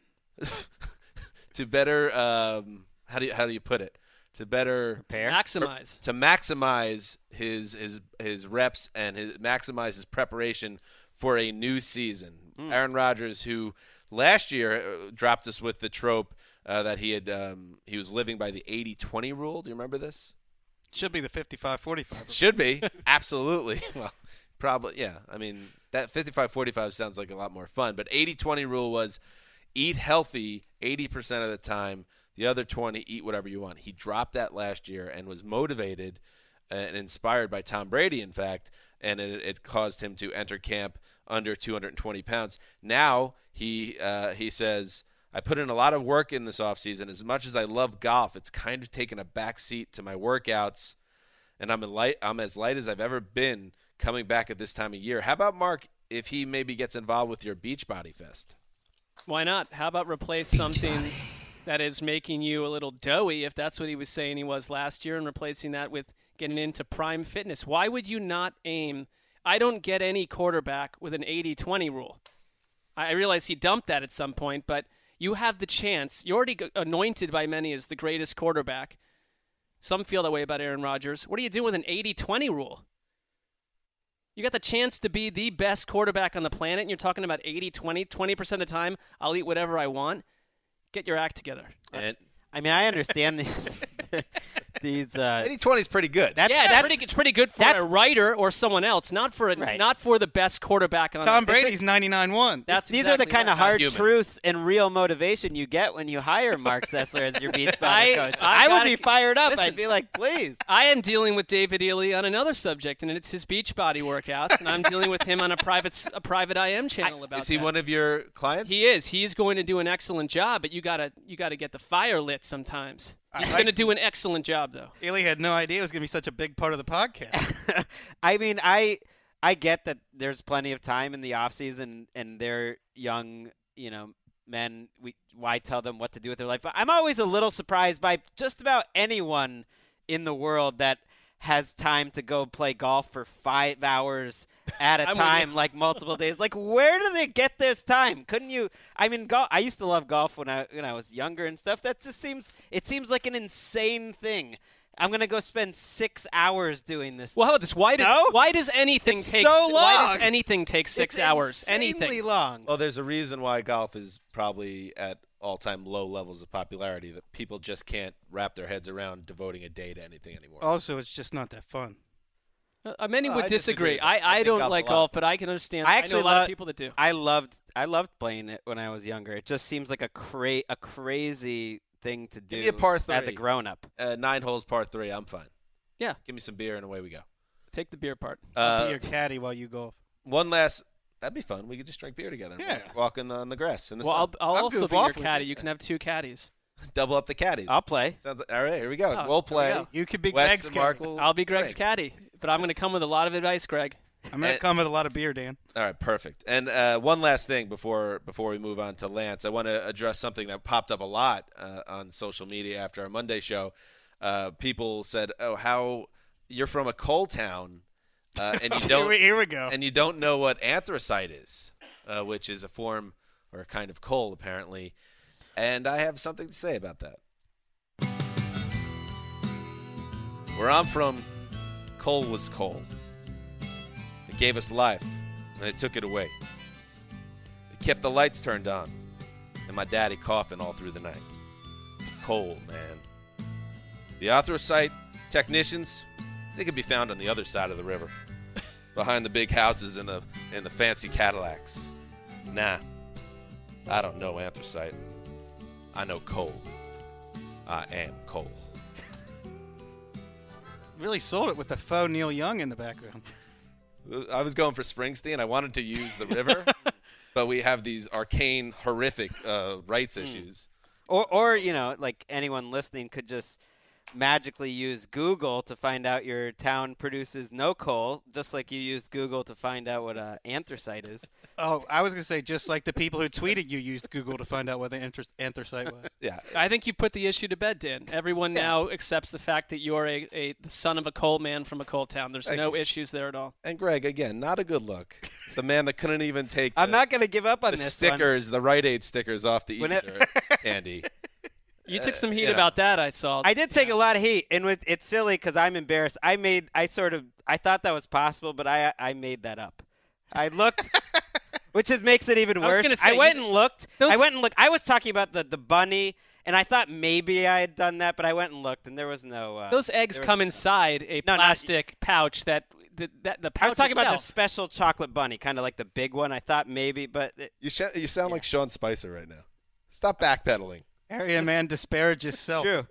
how do you put it? To better maximize to maximize his reps and maximize his preparation for a new season. Aaron Rodgers, who last year dropped us with the trope that he was living by the 80-20 rule. Do you remember this? Should be the 55-45. Should be. Absolutely. Well, probably, yeah. I mean, that 55-45 sounds like a lot more fun. But 80-20 rule was eat healthy 80% of the time. The other 20, eat whatever you want. He dropped that last year and was motivated and inspired by Tom Brady, in fact, and it caused him to enter camp under 220 pounds. Now he says, I put in a lot of work in this offseason. As much as I love golf, it's kind of taken a back seat to my workouts, and I'm as light as I've ever been coming back at this time of year. How about, Mark, if he maybe gets involved with your Beachbody Fest? Why not? How about replace something that is making you a little doughy, if that's what he was saying he was last year, and replacing that with getting into prime fitness? Why would you not aim? I don't get any quarterback with an 80-20 rule. I realize he dumped that at some point, but you have the chance. You're already anointed by many as the greatest quarterback. Some feel that way about Aaron Rodgers. What are you doing with an 80-20 rule? You got the chance to be the best quarterback on the planet, and you're talking about 80-20, 20% of the time, I'll eat whatever I want. Get your act together. And I mean, I understand these. 80-20 is pretty good. It's pretty good for a writer or someone else, not for the best quarterback on. Tom Brady's 99-1. These are the kind of hard human. truths and real motivation you get when you hire Mark Sessler as your Beachbody coach. I would be fired up. Listen, I'd be like, please. I am dealing with David Ely on another subject, and it's his Beachbody workouts, and I'm dealing with him on a private IM channel about. Is he that. one of your clients? He is. He's going to do an excellent job, but you gotta get the fire lit sometimes. He's going to do an excellent job, though. Ely had no idea it was going to be such a big part of the podcast. I mean, I get that there's plenty of time in the off season, and they're young, men. Why tell them what to do with their life? But I'm always a little surprised by just about anyone in the world that has time to go play golf for 5 hours at a time, like multiple days. Like, where do they get this time? Couldn't you? I mean, I used to love golf when I was younger and stuff. That just seems like an insane thing. I'm gonna go spend 6 hours doing this. Well, how about this? Why does anything take so long? Why does anything take 6 hours? Insanely Anything long. Well, there's a reason why golf is probably at all-time low levels of popularity, that people just can't wrap their heads around devoting a day to anything anymore. Also, it's just not that fun. Many would I disagree. disagree. I I think don't golf's like a lot of golf, fun. but I can understand. I actually know a lot of people that do. I loved playing it when I was younger. It just seems like a crazy thing to do. Give me a par 3. as a grown-up. 9 holes, par 3. I'm fine. Yeah. Give me some beer and away we go. Take the beer part. I'll be your caddy while you golf. One last. That'd be fun. We could just drink beer together. Yeah. Walking on the grass in the Well, sun. I'll also goof be your off with caddy. you. You can have 2 caddies. Double up the caddies. I'll play. Sounds like, all right, here we go. Oh, we'll there we play. go. You could be Wes Greg's and Mark caddy. will I'll be Greg's drink. caddy, but I'm going to come with a lot of advice, Greg. I'm going to come with a lot of beer, Dan. All right, perfect. And one last thing before we move on to Lance, I want to address something that popped up a lot on social media after our Monday show. People said, "Oh, how you're from a coal town, and you don't Here we go. and you don't know what anthracite is, which is a form or a kind of coal, apparently." And I have something to say about that. Where I'm from, coal was coal. It gave us life, and it took it away. It kept the lights turned on, and my daddy coughing all through the night. Coal, man. The anthracite technicians, they could be found on the other side of the river. behind the big houses and the fancy Cadillacs. Nah, I don't know anthracite. I know coal. I am coal. Really sold it with the faux Neil Young in the background. I was going for Springsteen. I wanted to use the river, but we have these arcane, horrific rights issues. Or like anyone listening could just magically use Google to find out your town produces no coal, just like you used Google to find out what anthracite is. Oh, I was going to say, just like the people who tweeted you used Google to find out what the anthracite was. Yeah. I think you put the issue to bed, Dan. Everyone now accepts the fact that you're the son of a coal man from a coal town. There's no issues there at all. And Greg, again, not a good look. The man that couldn't even take I'm not going to give up on the this stickers, the Rite Aid stickers off the Easter, Andy. You took some heat about that, I saw. I did take a lot of heat, and it's silly because I'm embarrassed. I thought that was possible, but I made that up. I looked, which makes it even worse. I went and looked. I was talking about the bunny, and I thought maybe I had done that, but I went and looked, and there was no. Those eggs come inside a plastic pouch that the pouch I was talking about the itself. special chocolate bunny, kind of like the big one. I thought maybe, but You sound like Sean Spicer right now. Stop backpedaling. Area man disparages self. True.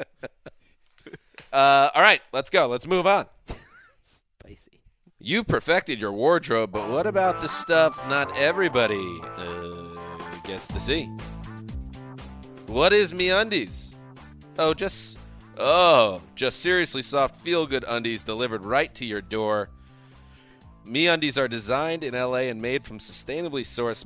All right, let's go. Let's move on. Spicy. You've perfected your wardrobe, but what about the stuff not everybody gets to see? What is MeUndies? Just seriously soft feel-good undies delivered right to your door. MeUndies are designed in LA and made from sustainably sourced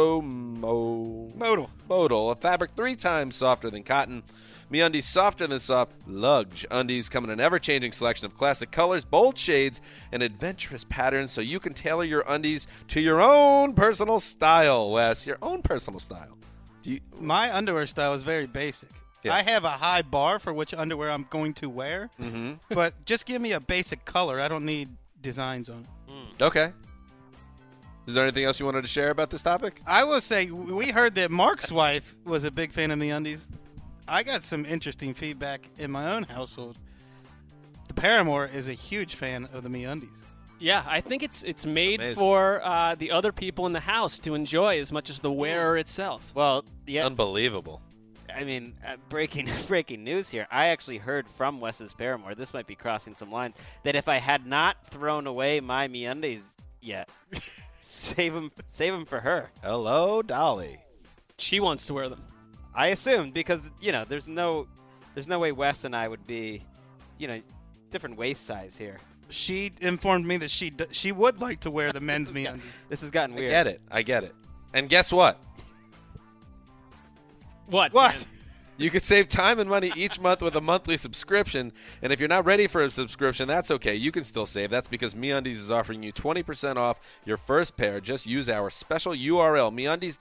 modal, a fabric 3 times softer than cotton. MeUndies softer than soft luge undies come in an ever-changing selection of classic colors, bold shades, and adventurous patterns, so you can tailor your undies to your own personal style, Wes. Your own personal style. My underwear style is very basic. Yeah. I have a high bar for which underwear I'm going to wear, but just give me a basic color. I don't need designs on it. Okay. Is there anything else you wanted to share about this topic? I will say, we heard that Mark's wife was a big fan of MeUndies. I got some interesting feedback in my own household. The Paramore is a huge fan of the MeUndies. Yeah, I think it's made for the other people in the house to enjoy as much as the wearer itself. Well, yeah. Unbelievable. I mean, breaking news here. I actually heard from Wes's Paramore, this might be crossing some lines, that if I had not thrown away my MeUndies yet, save them for her. Hello, Dolly. She wants to wear them. I assumed because there's no way Wes and I would be, different waist size here. She informed me that she would like to wear the men's MeUndies. This has gotten weird. I get it. And guess what? What? You could save time and money each month with a monthly subscription. And if you're not ready for a subscription, that's okay. You can still save. That's because MeUndies is offering you 20% off your first pair. Just use our special URL,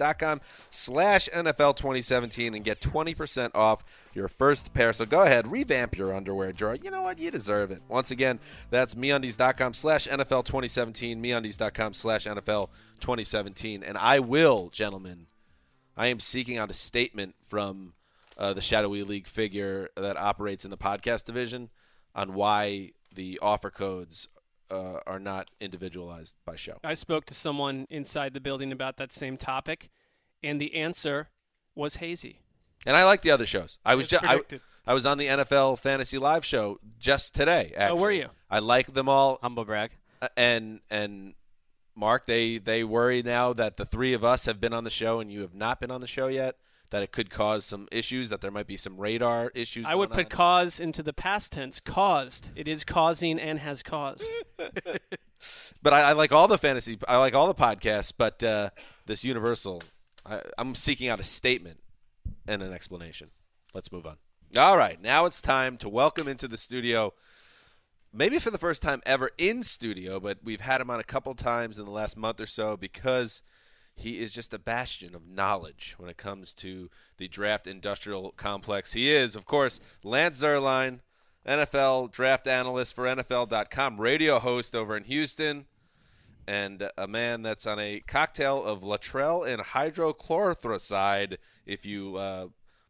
MeUndies.com/NFL2017, and get 20% off your first pair. So go ahead, revamp your underwear drawer. You know what? You deserve it. Once again, that's MeUndies.com/NFL2017, MeUndies.com/NFL2017. And I will, gentlemen, I am seeking out a statement from the Shadowy League figure that operates in the podcast division on why the offer codes are not individualized by show. I spoke to someone inside the building about that same topic, and the answer was hazy. And I like the other shows. I was on the NFL Fantasy Live show just today, actually. Oh, were you? I like them all. Humble brag. And Mark, they worry now that the three of us have been on the show and you have not been on the show yet, that it could cause some issues, that there might be some radar issues. I would put cause into the past tense. Caused. It is causing and has caused. But I like all the fantasy. I like all the podcasts, but this Universal, I'm seeking out a statement and an explanation. Let's move on. All right, now it's time to welcome into the studio, maybe for the first time ever in studio, but we've had him on a couple times in the last month or so because he is just a bastion of knowledge when it comes to the draft industrial complex. He is, of course, Lance Zierlein, NFL draft analyst for NFL.com, radio host over in Houston, and a man that's on a cocktail of Latrell and hydrochlorothiazide if you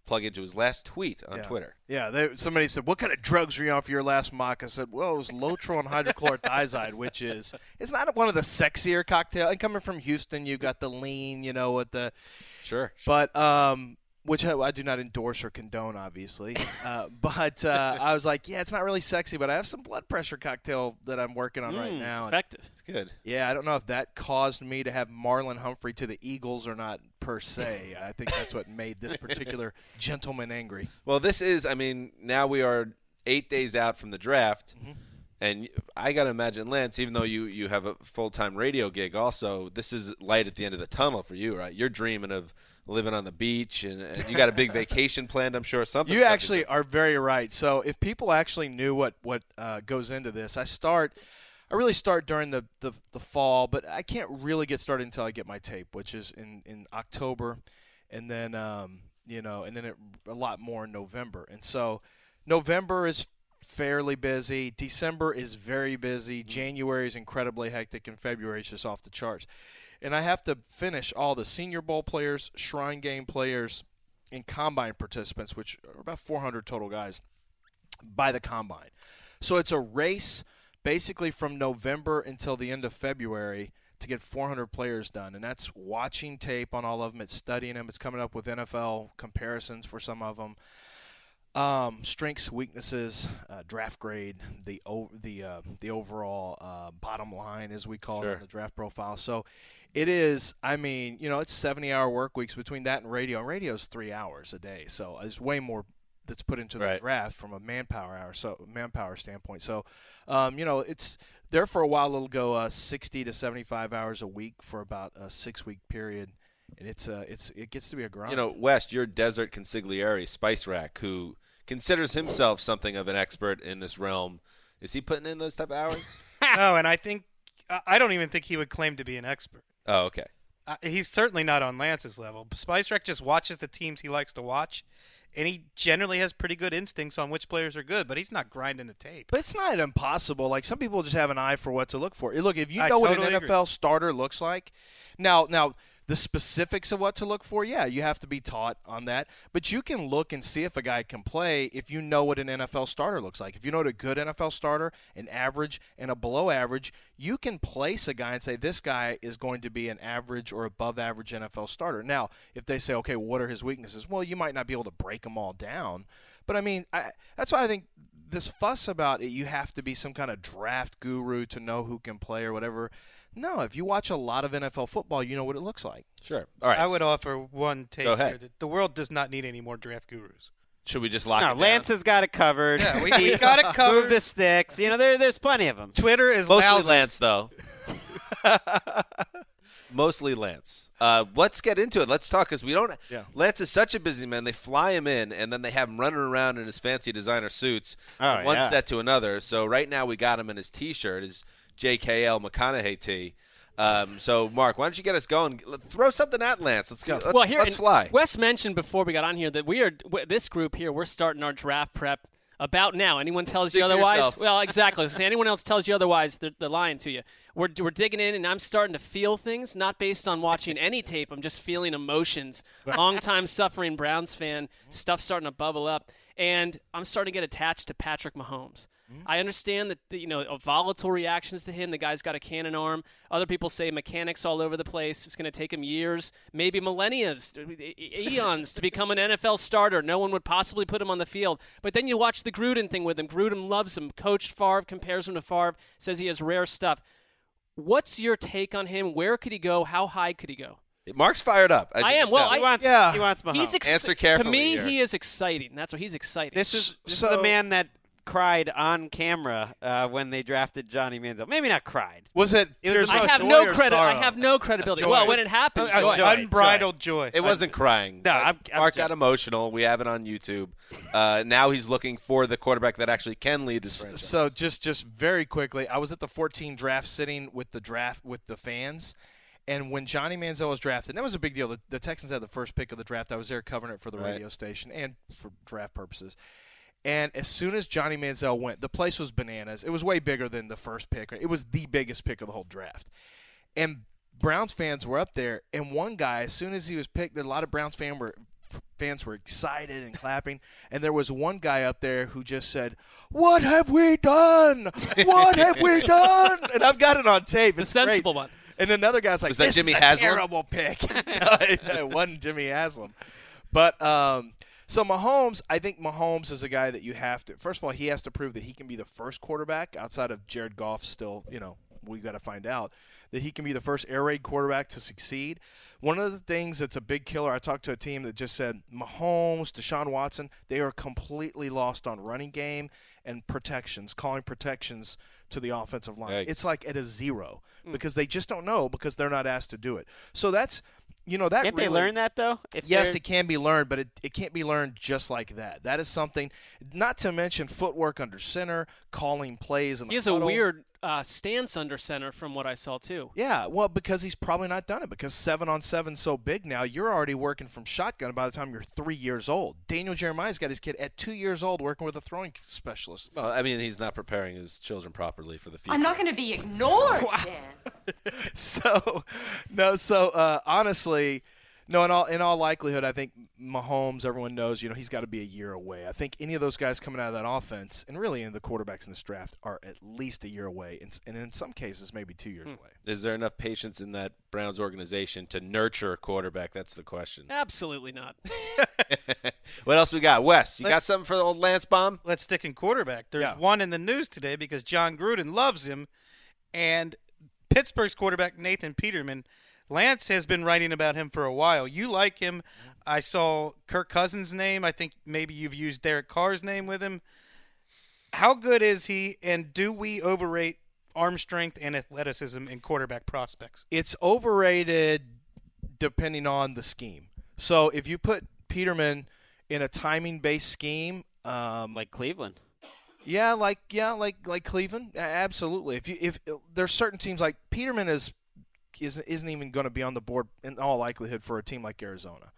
plug into his last tweet on Yeah. Twitter. Yeah, somebody said, "What kind of drugs were you on for your last mock?" I said, "Well, it was Lotrol and hydrochlorothiazide, which it's not one of the sexier cocktails. And coming from Houston, you got the lean, with the sure. But which I do not endorse or condone, obviously. But I was like, yeah, it's not really sexy, but I have some blood pressure cocktail that I'm working on right now. It's effective. It's good. Yeah, I don't know if that caused me to have Marlon Humphrey to the Eagles or not, per se. I think that's what made this particular gentleman angry. Well, this is, now we are 8 days out from the draft. Mm-hmm. And I got to imagine, Lance, even though you have a full-time radio gig also, this is light at the end of the tunnel for you, right? You're dreaming of living on the beach, and you got a big vacation planned, I'm sure. Something. You actually are very right. So if people actually knew what goes into this, I really start during the fall, but I can't really get started until I get my tape, which is in October, and then a lot more in November. And so November is fairly busy. December is very busy. January is incredibly hectic, and February is just off the charts. And I have to finish all the Senior Bowl players, Shrine Game players, and Combine participants, which are about 400 total guys, by the Combine. So it's a race basically from November until the end of February to get 400 players done. And that's watching tape on all of them. It's studying them. It's coming up with NFL comparisons for some of them. Strengths, weaknesses, draft grade, the overall bottom line, as we call it, on the draft profile. So it is, it's 70-hour work weeks between that and radio. And radio is 3 hours a day. So there's way more that's put into the draft from a manpower standpoint. So, it's there for a while. It'll go 60 to 75 hours a week for about a 6-week period. And it gets to be a grind. West, your desert consigliere, Spice Rack, who considers himself something of an expert in this realm, is he putting in those type of hours? No, and I don't even think he would claim to be an expert. Oh, okay. He's certainly not on Lance's level. Spice Rack just watches the teams he likes to watch, and he generally has pretty good instincts on which players are good, but he's not grinding the tape. But it's not impossible. Like, some people just have an eye for what to look for. Look, if you know what an NFL starter looks like, now the specifics of what to look for, yeah, you have to be taught on that. But you can look and see if a guy can play if you know what an NFL starter looks like. If you know what a good NFL starter, an average, and a below average, you can place a guy and say this guy is going to be an average or above average NFL starter. Now, if they say, okay, what are his weaknesses? Well, you might not be able to break them all down. But, that's why I think this fuss about it, you have to be some kind of draft guru to know who can play or whatever. No, if you watch a lot of NFL football, you know what it looks like. Sure. All right. I would offer one take Go ahead. here that the world does not need any more draft gurus. Should we just lock it down? Lance has got it covered. Yeah, we got it covered. Move the sticks. There's plenty of them. Twitter is mostly lousy. Lance, though. Mostly Lance. Let's get into it. Let's talk, because we don't. Yeah. Lance is such a busy man. They fly him in, and then they have him running around in his fancy designer suits from one set to another. So right now we got him in his T-shirt, his JKL McConaughey tee. So, Mark, why don't you get us going? Throw something at Lance. Let's fly. Wes mentioned before we got on here that this group here, we're starting our draft prep about now. Anyone tells you otherwise? Well, exactly. So anyone else tells you otherwise, they're lying to you. We're digging in, and I'm starting to feel things, not based on watching any tape. I'm just feeling emotions. Long-time suffering Browns fan, stuff starting to bubble up. And I'm starting to get attached to Patrick Mahomes. I understand that volatile reactions to him. The guy's got a cannon arm. Other people say mechanics all over the place. It's going to take him years, maybe millennia, eons to become an NFL starter. No one would possibly put him on the field. But then you watch the Gruden thing with him. Gruden loves him. Coach Favre compares him to Favre, says he has rare stuff. What's your take on him? Where could he go? How high could he go? Mark's fired up. I am. Well, he wants Mahomes. Answer carefully. To me, here. he is exciting. That's what he's exciting. This is the man that cried on camera when they drafted Johnny Manziel. Maybe not cried. Was it? I have no credit. I have no credibility. Joy. Well, when it happens, unbridled joy. It wasn't crying. No, Mark got emotional. We have it on YouTube. Now he's looking for the quarterback that actually can lead this franchise. So just very quickly, I was at the 14 draft sitting with the fans. And when Johnny Manziel was drafted, that was a big deal. The Texans had the first pick of the draft. I was there covering it for the radio station and for draft purposes. And as soon as Johnny Manziel went, the place was bananas. It was way bigger than the first pick. It was the biggest pick of the whole draft. And Browns fans were up there. And one guy, as soon as he was picked, a lot of Browns fans were fans were excited and clapping, and there was one guy up there who just said, "What have we done? What have we done?" And I've got it on tape. It's the sensible great. one. And then another guy's like, Was that "This Jimmy is a Haslam? terrible pick." No, it wasn't Jimmy Haslam. But so Mahomes, I think Mahomes is a guy that you have to – first of all, he has to prove that he can be the first quarterback outside of Jared Goff still, we've got to find out, that he can be the first air raid quarterback to succeed. One of the things that's a big killer, I talked to a team that just said Mahomes, Deshaun Watson, they are completely lost on running game and protections, calling protections to the offensive line. Yikes. It's like at a zero because they just don't know because they're not asked to do it. So that's – that Can't really, they learn that, though? Yes, it can be learned, but it can't be learned just like that. That is something, not to mention footwork under center, calling plays in the He has huddle. a weird stance under center from what I saw, too. Yeah, well, because he's probably not done it because 7-on-7 is so big now. You're already working from shotgun by the time you're 3 years old. Daniel Jeremiah's got his kid at 2 years old working with a throwing specialist. Well, I mean, he's not preparing his children properly for the future. I'm not going to be ignored, Dan. Honestly, no, in all likelihood, I think Mahomes, everyone knows, he's got to be a year away. I think any of those guys coming out of that offense, and really in the quarterbacks in this draft, are at least a year away, and in some cases maybe 2 years away. Is there enough patience in that Browns organization to nurture a quarterback? That's the question. Absolutely not. What else we got? Wes, you got something for the old Lance Baum? Let's stick in quarterback. There's one in the news today because John Gruden loves him, and Pittsburgh's quarterback Nathan Peterman, Lance has been writing about him for a while. You like him. I saw Kirk Cousins' name. I think maybe you've used Derek Carr's name with him. How good is he, and do we overrate arm strength and athleticism in quarterback prospects? It's overrated depending on the scheme. So if you put Peterman in a timing-based scheme, like Cleveland. Yeah, like Cleveland, absolutely. If there's certain teams like Peterman isn't even going to be on the board in all likelihood for a team like Arizona.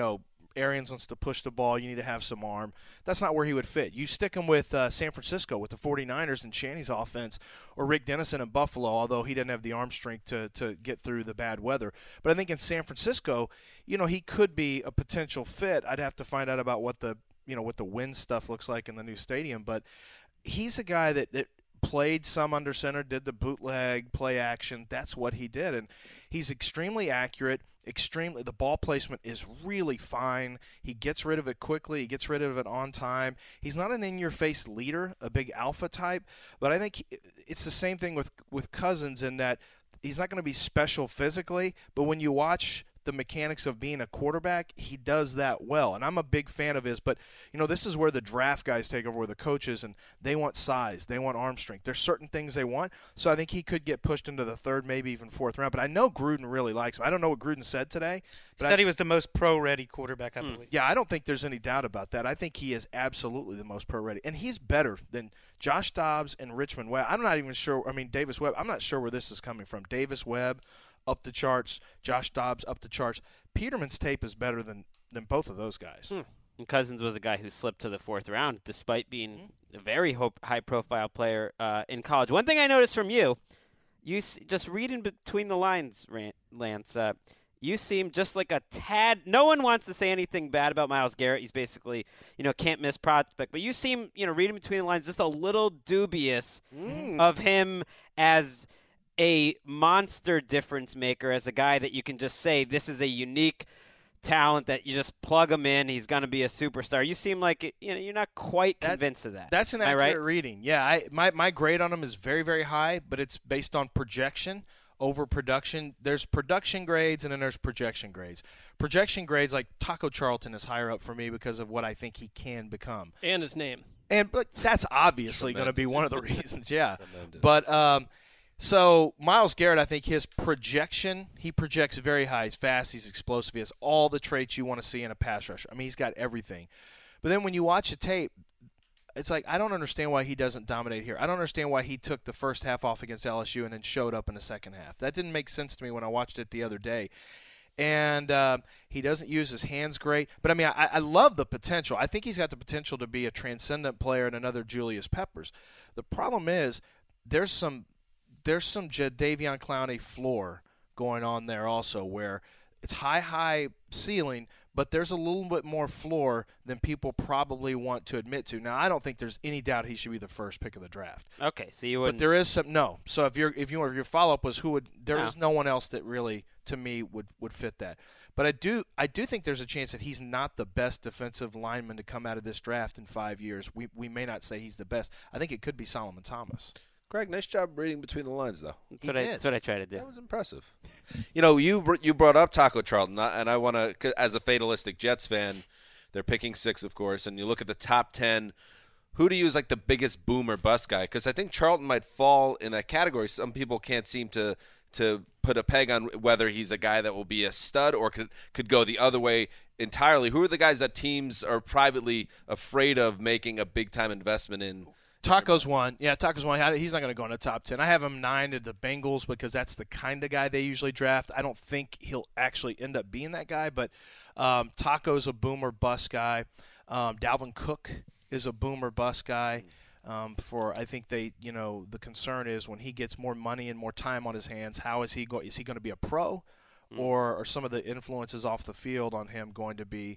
Arians wants to push the ball. You need to have some arm. That's not where he would fit. You stick him with San Francisco with the 49ers and Shanny's offense, or Rick Dennison in Buffalo, although he doesn't have the arm strength to get through the bad weather. But I think in San Francisco, he could be a potential fit. I'd have to find out about what the wind stuff looks like in the new stadium. But he's a guy that played some under center, did the bootleg, play action. That's what he did. And he's extremely accurate. The ball placement is really fine. He gets rid of it quickly. He gets rid of it on time. He's not an in-your-face leader, a big alpha type, but I think it's the same thing with Cousins in that he's not going to be special physically, but when you watch the mechanics of being a quarterback, he does that well. And I'm a big fan of his, but this is where the draft guys take over, where the coaches, and they want size, they want arm strength. There's certain things they want, so I think he could get pushed into the third, maybe even fourth round. But I know Gruden really likes him. I don't know what Gruden said today. But He said he was the most pro-ready quarterback, I believe. Yeah, I don't think there's any doubt about that. I think he is absolutely the most pro-ready. And he's better than Josh Dobbs and Richmond Webb. I'm not even sure. Davis Webb, I'm not sure where this is coming from. Davis Webb, up the charts. Josh Dobbs, up the charts. Peterman's tape is better than both of those guys. And Cousins was a guy who slipped to the fourth round despite being a very high-profile player in college. One thing I noticed from you just reading between the lines, Lance, you seem just like a tad – no one wants to say anything bad about Myles Garrett. He's basically, can't-miss prospect. But you seem, reading between the lines, just a little dubious of him as – a monster difference maker, as a guy that you can just say this is a unique talent that you just plug him in, he's going to be a superstar. You seem like you're not quite convinced of that. That's an accurate reading. Yeah, my grade on him is very, very high, but it's based on projection over production. There's production grades and then there's projection grades. Projection grades, like Taco Charlton, is higher up for me because of what I think he can become. And his name. But that's obviously going to be one of the reasons, yeah. But so Myles Garrett, I think his projection, he projects very high. He's fast. He's explosive. He has all the traits you want to see in a pass rusher. He's got everything. But then when you watch the tape, it's like I don't understand why he doesn't dominate here. I don't understand why he took the first half off against LSU and then showed up in the second half. That didn't make sense to me when I watched it the other day. And he doesn't use his hands great. But, I love the potential. I think he's got the potential to be a transcendent player and another Julius Peppers. The problem is there's some Jadeveon Clowney floor going on there also, where it's high ceiling, but there's a little bit more floor than people probably want to admit to. Now, I don't think there's any doubt he should be the first pick of the draft. Okay, so you wouldn't. But there is some no. So if your follow up was who would, there is no one else that really to me would fit that. But I do think there's a chance that he's not the best defensive lineman to come out of this draft in 5 years. We may not say he's the best. I think it could be Solomon Thomas. Greg, nice job reading between the lines, though. That's what I try to do. That was impressive. You brought up Taco Charlton, and I want to, as a fatalistic Jets fan, they're picking 6, of course, and you look at the top 10. Who do you use like the biggest boom or bust guy? Because I think Charlton might fall in that category. Some people can't seem to put a peg on whether he's a guy that will be a stud or could go the other way entirely. Who are the guys that teams are privately afraid of making a big-time investment in? Taco's one. Yeah, Taco's one. He's not going to go in the top 10. I have him 9 to the Bengals because that's the kind of guy they usually draft. I don't think he'll actually end up being that guy, but Taco's a boomer bust guy. Dalvin Cook is a boomer bust guy. I think the concern is when he gets more money and more time on his hands, how is he going? Is he going to be a pro, or are some of the influences off the field on him going to be,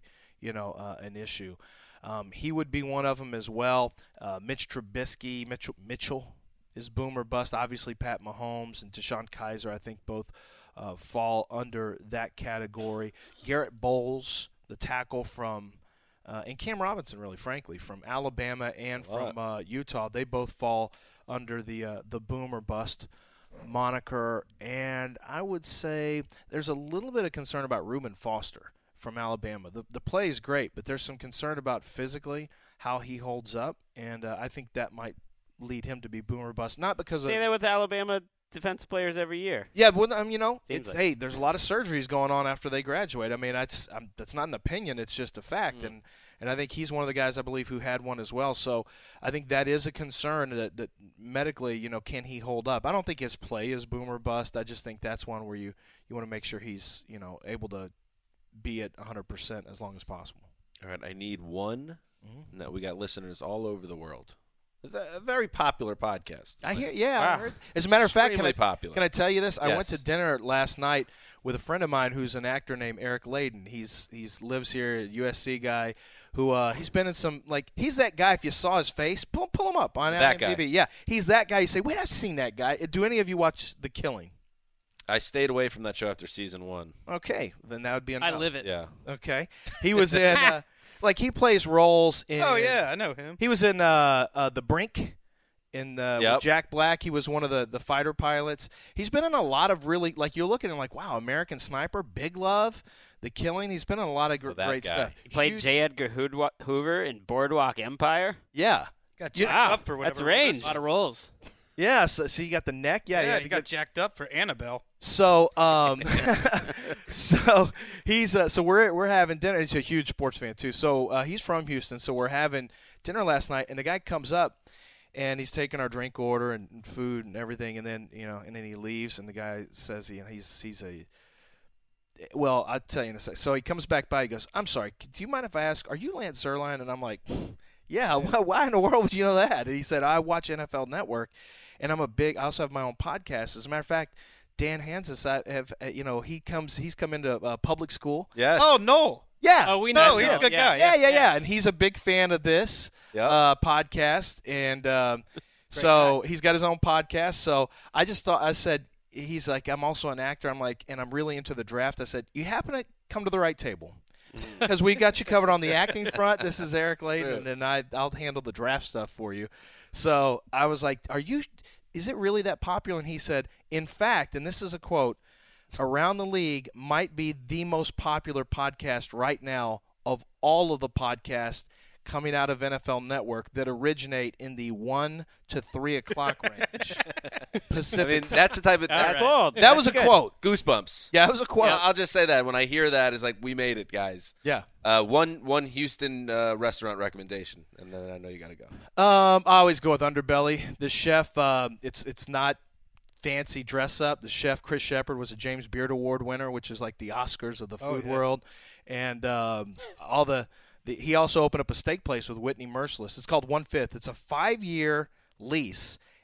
an issue? He would be one of them as well. Mitch Trubisky, Mitchell is boomer bust. Obviously, Pat Mahomes and Deshaun Kaiser, I think both fall under that category. Garrett Bowles, the tackle from and Cam Robinson, really, frankly, from Alabama and from Utah, they both fall under the boomer bust moniker. And I would say there's a little bit of concern about Reuben Foster from Alabama. The play is great, but there's some concern about physically how he holds up, and I think that might lead him to be boomer bust. Not because Say that with Alabama defensive players every year. Yeah, but there's a lot of surgeries going on after they graduate. I mean, that's not an opinion; it's just a fact, and I think he's one of the guys I believe who had one as well. So I think that is a concern that medically, can he hold up? I don't think his play is boomer bust. I just think that's one where you want to make sure he's able to be at 100% as long as possible. All right, I need one. No, we got listeners all over the world. A very popular podcast. I hear, yeah. Wow. As a matter of fact, can I tell you this? Yes. I went to dinner last night with a friend of mine who's an actor named Eric Layden. He lives here, a USC guy who he's been in some, he's that guy. If you saw his face, pull him up on that IMDb. Guy. Yeah, he's that guy. You say, wait, I've seen that guy. Do any of you watch The Killing? I stayed away from that show after season 1. Okay, then that would be enough. I live it. Yeah. Okay. He was in, he plays roles in. Oh, yeah, I know him. He was in The Brink. With Jack Black, he was one of the fighter pilots. He's been in a lot of really, you look at him wow, American Sniper, Big Love, The Killing. He's been in a lot of great stuff. He played J. Edgar Hoover in Boardwalk Empire. Yeah. Got jacked up for whatever. That's range. A lot of roles. Yeah, so you got the neck. Yeah, he got jacked up for Annabelle. So, he's so we're having dinner. He's a huge sports fan too. So he's from Houston. So we're having dinner last night, and the guy comes up. And he's taking our drink order and food and everything, and then and then he leaves. And the guy says well, I'll tell you in a second. So he comes back by. He goes, "I'm sorry. Do you mind if I ask? Are you Lance Zierlein?" And I'm like, "Yeah. Why in the world would you know that?" And he said, "I watch NFL Network, and I also have my own podcast. As a matter of fact, Dan Hansis, I have he's come into public school. Yes. Oh no. Yeah. Oh, we know. He's a good guy. Yeah. And he's a big fan of this podcast. And so he's got his own podcast. So I just thought, I said, he's like, I'm also an actor. I'm like, and I'm really into the draft. I said, you happen to come to the right table. Because we got you covered on the acting front. This is Eric Layden, and I'll handle the draft stuff for you. So I was like, is it really that popular? And he said, in fact, and this is a quote, Around the League might be the most popular podcast right now of all of the podcasts coming out of NFL Network that originate in the 1 to 3 o'clock range. Pacific. That's the type of that was a quote. Goosebumps. Yeah, it was a quote. I'll just say that when I hear that, it's like, we made it, guys. Yeah. One Houston restaurant recommendation, and then I know you got to go. I always go with Underbelly. The chef, it's not fancy dress up. The chef, Chris Shepard, was a James Beard Award winner, which is like the Oscars of the food world. And he also opened up a steak place with Whitney Merciless. It's called 1/5. It's a 5-year lease,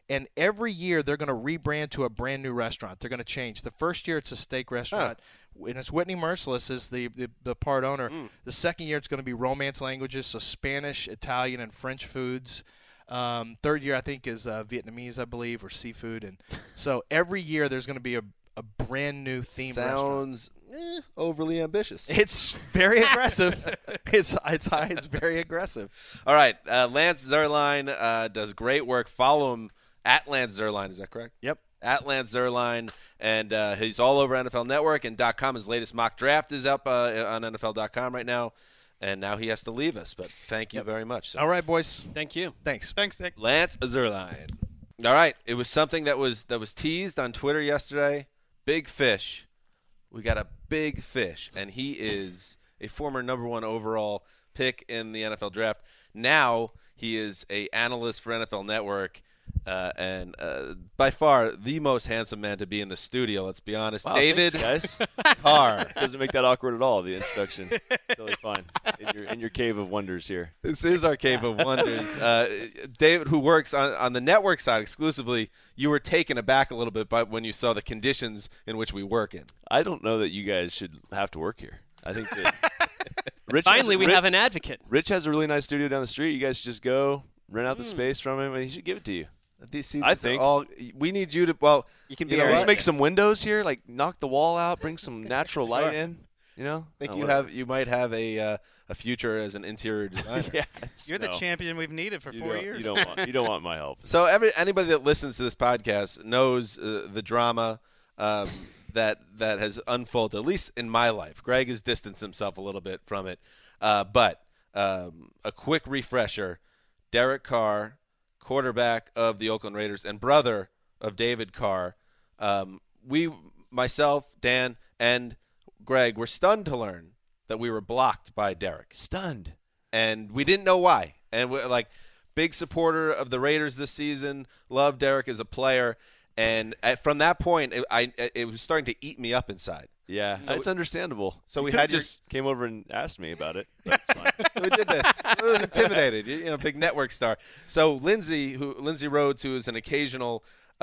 And every year they're going to rebrand to a brand new restaurant. They're going to change. The first year it's a steak restaurant, and it's Whitney Merciless is the part owner. The second year it's going to be Romance languages, so Spanish, Italian, and French foods. Third year I think is Vietnamese, I believe, or seafood. And so every year there's going to be a brand new themed restaurant. Sounds overly ambitious. It's very aggressive. It's very aggressive. All right, Lance Zierlein does great work. Follow him at Lance Zierlein. Is that correct? Yep. At Lance Zierlein, and he's all over NFL Network and .com. His latest mock draft is up on NFL.com right now, and now he has to leave us. But thank you very much. All right, boys. Thank you. Thanks, Nick. Lance Zierlein. All right, it was something that was teased on Twitter yesterday. Big fish. We got a big fish, and he is a former number 1 overall pick in the NFL draft. Now he is a analyst for NFL Network. And by far the most handsome man to be in the studio, let's be honest. Wow, David thanks, guys. Carr. Doesn't make that awkward at all, the introduction. Totally fine. In your cave of wonders here. This is our cave of wonders. David, who works on the network side exclusively, you were taken aback a little bit by when you saw the conditions in which we work in. I don't know that you guys should have to work here. I think that Finally we have an advocate. Rich has a really nice studio down the street. You guys should just go rent out the space from him, and he should give it to you. I think we need you to. Well, you can at least make some windows here, like knock the wall out, bring some natural light in. You know, I think you might have a future as an interior designer. You're the champion we've needed for 4 years. You don't want my help. So anybody that listens to this podcast knows the drama that has unfolded, at least in my life. Greg has distanced himself a little bit from it, but a quick refresher: Derek Carr, quarterback of the Oakland Raiders and brother of David Carr. Myself, Dan, and Greg were stunned to learn that we were blocked by Derek. Stunned. And we didn't know why. And we're like, big supporter of the Raiders this season, love Derek as a player. And from that point, it was starting to eat me up inside. Yeah, so it's understandable. So we just came over and asked me about it. But it's fine. We did this. I was intimidated. Big network star. So Lindsay Rhodes, who is an occasional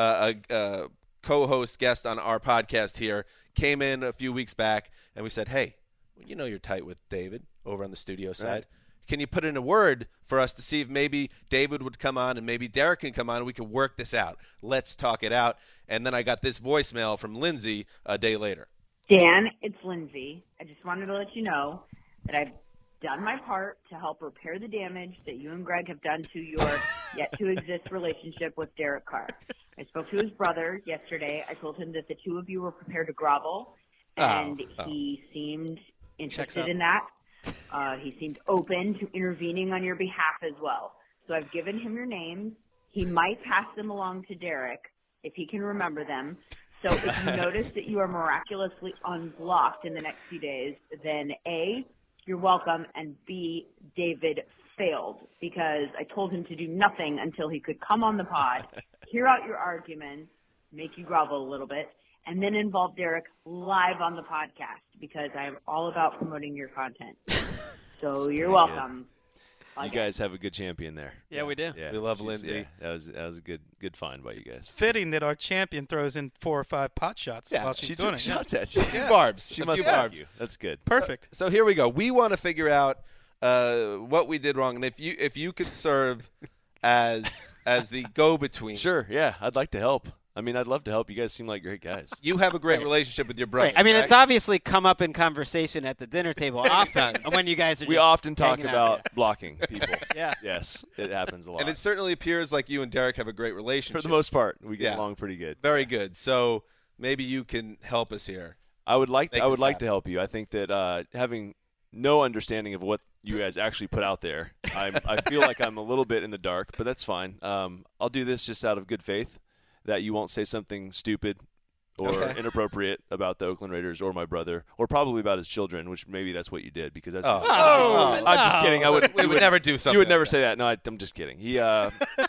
co-host guest on our podcast here, came in a few weeks back, and we said, "Hey, you're tight with David over on the studio side. Right. Can you put in a word for us to see if maybe David would come on and maybe Derek can come on and we can work this out? Let's talk it out." And then I got this voicemail from Lindsay a day later. Dan, it's Lindsay. I just wanted to let you know that I've done my part to help repair the damage that you and Greg have done to your yet-to-exist relationship with Derek Carr. I spoke to his brother yesterday. I told him that the two of you were prepared to grovel, and he seemed interested in that. He seemed open to intervening on your behalf as well. So I've given him your names. He might pass them along to Derek if he can remember them. So if you notice that you are miraculously unblocked in the next few days, then A, you're welcome, and B, David failed because I told him to do nothing until he could come on the pod, hear out your arguments, make you grovel a little bit, and then involve Derek live on the podcast because I am all about promoting your content. So you're welcome. You guys have a good champion there. Yeah, we do. Yeah, we love Lindsay. Yeah, that was a good find by you guys. Fitting that our champion throws in 4 or 5 pot shots while she she's took doing shots it. at you. Barbs. She must like you. That's good. Perfect. So here we go. We want to figure out what we did wrong, and if you could serve as the go-between. Sure. Yeah, I'd like to help. I mean, I'd love to help. You guys seem like great guys. You have a great relationship with your brother. Right. I mean, it's obviously come up in conversation at the dinner table often when you guys are. We just often talk hanging about out. blocking people. Yeah. Yes, it happens a lot. And it certainly appears like you and Derek have a great relationship. For the most part, we get along pretty good. Very good. So maybe you can help us here. I would like to help you. I think that having no understanding of what you guys actually put out there, I feel like I'm a little bit in the dark, but that's fine. I'll do this just out of good faith that you won't say something stupid or inappropriate about the Oakland Raiders or my brother, or probably about his children, which maybe that's what you did because that's. I'm just kidding. We would never do something. You would never say that. No, I'm just kidding. He. Wow.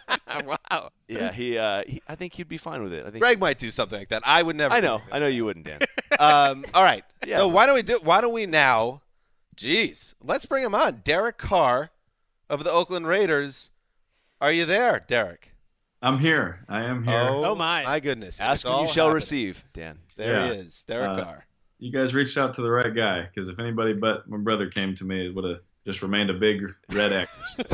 Yeah, he. I think he'd be fine with it. I think Greg might do something like that. I would never. I know you wouldn't, Dan. All right. Yeah. So why don't we now? Jeez, let's bring him on. Derek Carr of the Oakland Raiders. Are you there, Derek? I'm here. I am here. Oh, my goodness. Ask and you shall receive, Dan. There he is, Derek Carr. You guys reached out to the right guy, because if anybody but my brother came to me, it would have just remained a big red X.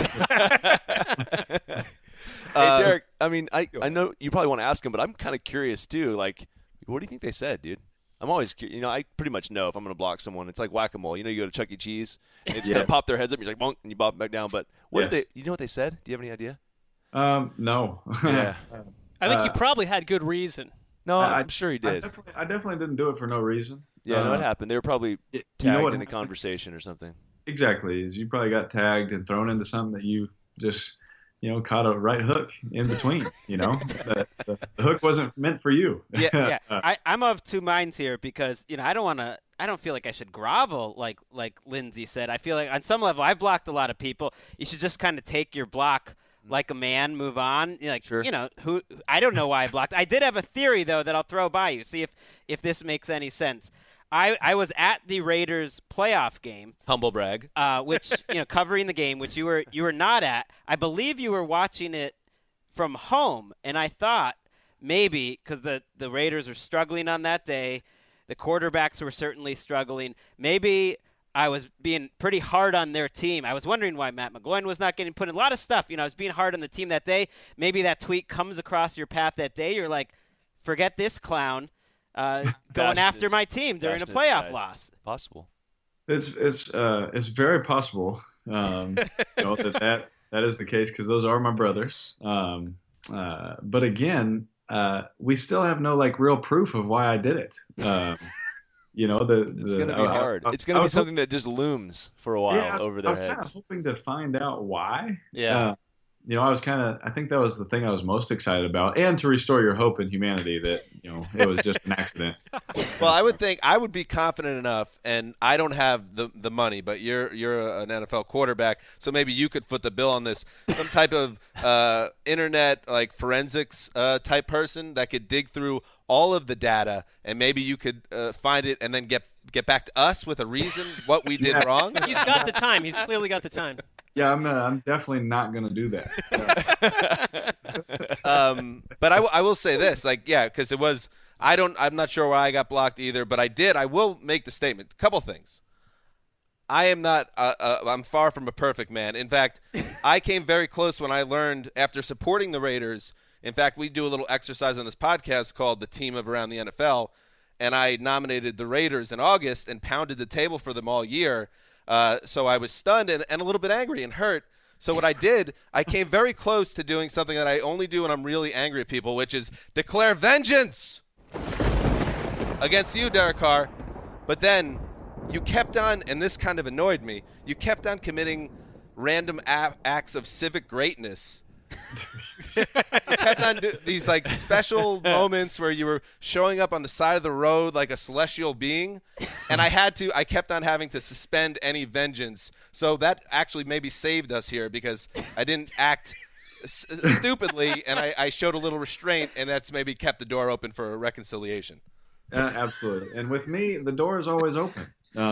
Hey, Derek, I mean, I know you probably want to ask him, but I'm kind of curious, too. Like, what do you think they said, dude? I'm always curious. I pretty much know if I'm going to block someone. It's like whack-a-mole. You go to Chuck E. Cheese, and it's going to pop their heads up, and you're like, bonk, and you bop back down. But what did they? You know what they said? Do you have any idea? No. Yeah. I think you probably had good reason. No, I'm sure he did. I definitely didn't do it for no reason. Yeah, no, it happened. They were probably tagged in the conversation or something. Exactly. You probably got tagged and thrown into something that you just, caught a right hook in between. The hook wasn't meant for you. Yeah. I'm of two minds here because I don't feel like I should grovel like Lindsay said. I feel like on some level I've blocked a lot of people. You should just kind of take your block like a man, move on. Sure. Who I don't know why I blocked. I did have a theory though that I'll throw by you. See if this makes any sense. I was at the Raiders playoff game. Humble brag. Which covering the game, which you were not at. I believe you were watching it from home, and I thought maybe because the Raiders were struggling on that day, the quarterbacks were certainly struggling. Maybe I was being pretty hard on their team. I was wondering why Matt McGloin was not getting put in a lot of stuff. I was being hard on the team that day. Maybe that tweet comes across your path that day. You're like, forget this clown. Going after my team during a playoff loss. Possible. It's very possible. That is the case because those are my brothers. But again, we still have no real proof of why I did it. It's going to be hard. It's going to be something that just looms for a while over their heads. I was kind of hoping to find out why. Yeah. I think that was the thing I was most excited about, and to restore your hope in humanity that, it was just an accident. Well, I would think I would be confident enough, and I don't have the money, but you're an NFL quarterback, so maybe you could foot the bill on this. Some type of internet forensics type person that could dig through all of the data, and maybe you could find it and then get back to us with a reason what we did wrong. He's got the time. He's clearly got the time. Yeah, I'm definitely not going to do that. But I will say this, because it was I'm not sure why I got blocked either, but I will make the statement. A couple things. I am not. I'm far from a perfect man. In fact, I came very close when I learned after supporting the Raiders. In fact, we do a little exercise on this podcast called the Team of Around the NFL, and I nominated the Raiders in August and pounded the table for them all year. So I was stunned and a little bit angry and hurt. So what I did, I came very close to doing something that I only do when I'm really angry at people, which is declare vengeance against you, Derek Carr. But then you kept on, and this kind of annoyed me, you kept on committing random acts of civic greatness. You kept on these special moments where you were showing up on the side of the road like a celestial being, and I kept on having to suspend any vengeance. So that actually maybe saved us here because I didn't act stupidly, and I showed a little restraint, and that's maybe kept the door open for a reconciliation. Absolutely. And with me, the door is always open.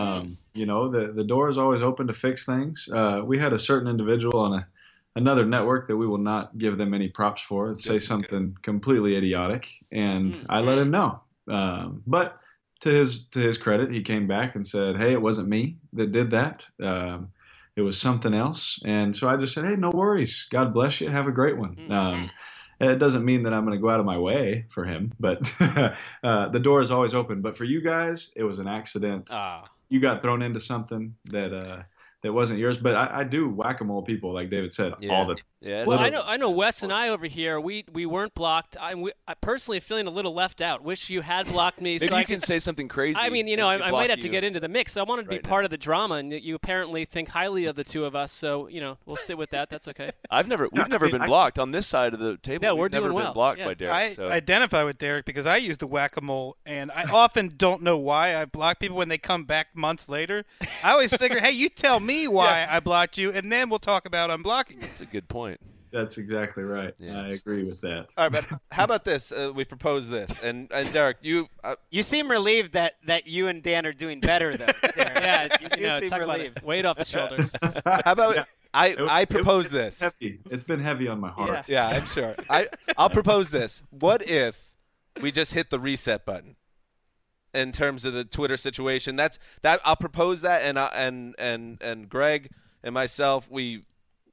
The door is always open to fix things. We had a certain individual on another network that we will not give them any props for, say something completely idiotic, and I let him know. But to his credit, he came back and said, "Hey, it wasn't me that did that. It was something else." And so I just said, "Hey, no worries. God bless you. Have a great one." It doesn't mean that I'm going to go out of my way for him, but the door is always open. But for you guys, it was an accident. You got thrown into something that wasn't yours, but I do whack-a-mole people, like David said, all the time. Yeah. Well, I know Wes and I over here, we weren't blocked. I personally feeling a little left out. Wish you had blocked me. Maybe so you can say something crazy. I mean, I might have to get into the mix. I wanted to be part of the drama, and you apparently think highly of the two of us, so, we'll sit with that. That's okay. We've never been blocked on this side of the table. Yeah, we're doing well. Never been blocked by Derek. I identify with Derek because I use the whack-a-mole, and I often don't know why I block people when they come back months later. I always figure, hey, you tell me why I blocked you, and then we'll talk about unblocking you. That's a good point. That's exactly right. Yeah. I agree with that. All right, but how about this? We propose this, and Derek, you seem relieved that you and Dan are doing better, though. Derek. Yeah, you seem talk relieved. about weight off the shoulders. How I propose this. Heavy. It's been heavy on my heart. Yeah, I'm sure. I'll propose this. What if we just hit the reset button in terms of the Twitter situation? I'll propose that, and Greg and myself, we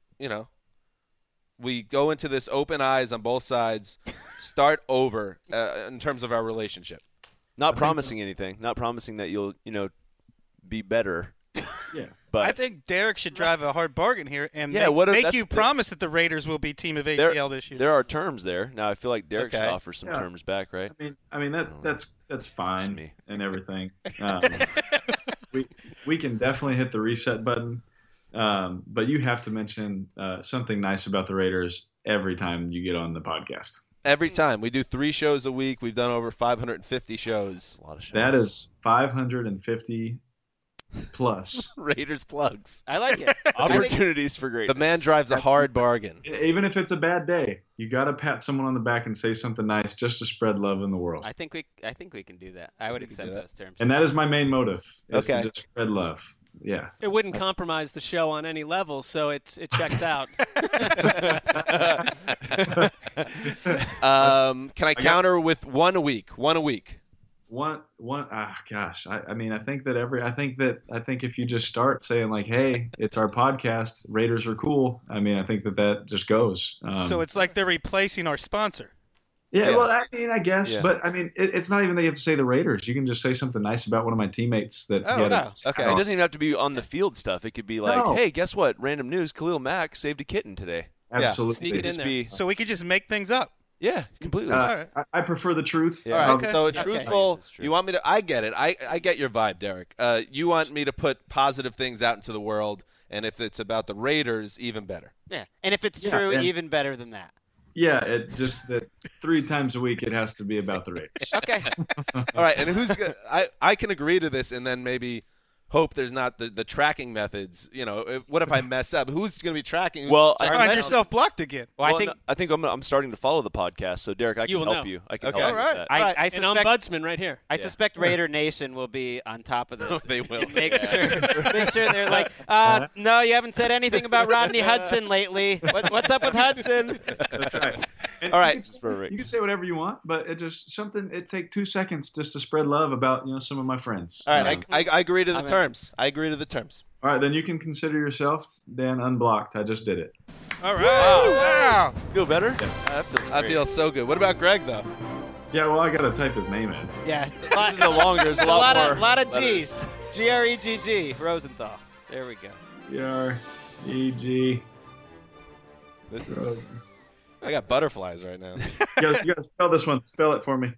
go into this open eyes on both sides, start over in terms of our relationship. Not promising anything. Not promising that you'll be better. Yeah. But I think Derek should drive a hard bargain here and what if make that's you promise that the Raiders will be team of ATL this year. There are terms there. Now I feel like Derek should Okay. offer some terms back, right? I mean that's fine and everything. We can definitely hit the reset button, but you have to mention something nice about the Raiders every time you get on the podcast. Every time. We do 3 shows a week. We've done over 550 shows. A lot of shows. That is 550 plus Raiders plugs. I like it. Opportunities for greatness. The man drives a hard bargain. Even if it's a bad day, you got to pat someone on the back and say something nice just to spread love in the world. I think we can do that. I would accept those terms. And that is my main motive. Is Okay. to just spread love. Yeah. It wouldn't compromise the show on any level, so it checks out. Can I counter with 1 a week? 1 a week. Gosh. I mean, I think if you just start saying like, hey, it's our podcast, Raiders are cool. I mean, I think that just goes. So it's like they're replacing our sponsor. Yeah, well, I mean, I guess, Yeah. but I mean, it's not even that you have to say the Raiders. You can just say something nice about one of my teammates that. Oh, he had no. a- Okay. It doesn't even have to be on the field stuff. It could be like, No. hey, guess what? Random news: Khalil Mack saved a kitten today. Absolutely. Sneak it in there. So we could just make things up. Yeah, completely. I prefer the truth. All right. Okay. So Okay. truthful. That's true. You want me to? I get it. I get your vibe, Derek. You want me to put positive things out into the world, and if it's about the Raiders, even better. Yeah, and if it's Yeah, true, and- even better than that. Yeah, it just that 3 times a week it has to be about the Raiders. Okay. All right. And I can agree to this, and then maybe hope there's not the tracking methods. What if I mess up? Who's going to be tracking? Well, I Find yourself blocked again. Well, I think I'm starting to follow the podcast. So Derek, I You can will help know. you. I can Okay. help you All with right. that. I An suspect ombudsman right here. I suspect Raider Nation will be on top of this. They will. Make sure they're like, no, you haven't said anything about Rodney Hudson lately. What's up with Hudson? That's right. And All right. You can say whatever you want, but it take 2 seconds just to spread love about some of my friends. All right. I agree to the terms. I agree to the terms. All right, then you can consider yourself Dan unblocked. I just did it. All right. Wow. Feel better? I feel so good. What about Greg though? Yeah, well, I gotta type his name in. Yeah. This is a longer. There's a lot more. Lot of letters. G's. G-R-E-G-G. Rosenthal. There we go. E-R-E-G. This is. I got butterflies right now. You gotta spell this one. Spell it for me.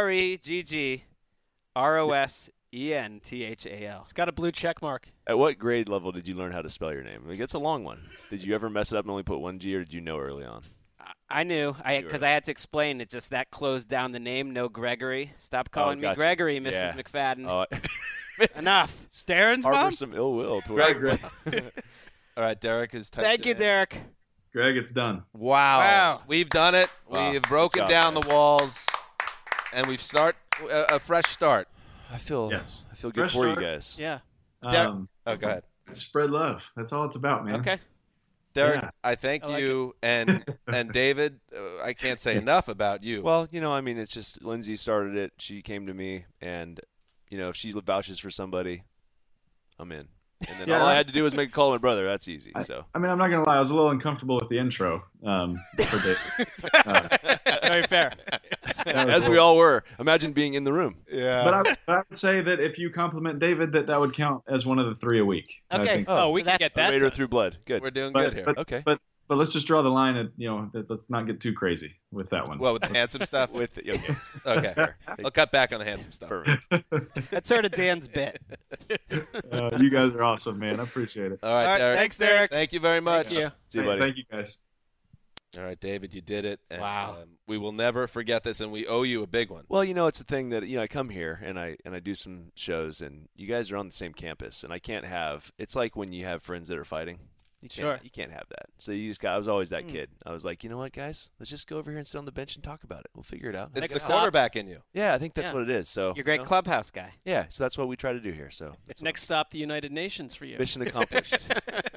G-R-E-G-G-R-O-S-E-N-T-H-A-L. It's got a blue check mark. At what grade level did you learn how to spell your name? Like, it's a long one. Did you ever mess it up and only put 1 G, or did you know early on? I knew, because I had to explain it. Just that closed down the name. No Gregory. Stop calling gotcha. me Gregory, Mrs. Yeah. McFadden. Oh, Enough. Darren's harbor mom? some ill will toward Greg. All right, Derek is typed Thank you, in. Derek. Greg, it's done. Wow. We've done it. Wow. We've broken Good job, down guys. the walls, and we've a fresh start. I feel good Fresh for you starts. guys. Yeah. Oh, go ahead. Spread love. That's all it's about, man. Okay. Derek, Yeah. I thank like you, and David, I can't say enough about you. Well, I mean, it's just Lindsay started it. She came to me, and if she vouches for somebody, I'm in. And then all I had to do was make a call to my brother. That's easy. So I mean, I'm not gonna lie. I was a little uncomfortable with the intro for David. Very fair. as we all were. Imagine being in the room. Yeah. But I would say that if you compliment David, that would count as one of the 3 a week. I Okay. think. Oh, we can That's get that. Raider done. through blood. Good. We're doing But- good here. but- Okay. But let's just draw the line at let's not get too crazy with that one. Well, with the handsome stuff? With okay. Okay. I'll cut back on the handsome stuff. Perfect. That's sort of Dan's bit. You guys are awesome, man. I appreciate it. All right, Derek. Thanks, Derek. Thank you very much. Thank you. See you, Hey, buddy. Thank you, guys. All right, David, you did it. And, Wow. we will never forget this, and we owe you a big one. Well, it's the thing that I come here and I do some shows, and you guys are on the same campus, and I can't have. It's like when you have friends that are fighting. You can't have that. So I was always that kid. I was like, you know what, guys? Let's just go over here and sit on the bench and talk about it. We'll figure it out. It's the quarterback in you. Yeah, I think that's what it is. So You're a great clubhouse guy. Yeah, so that's what we try to do here. So that's Next stop, the United Nations for you. mission accomplished.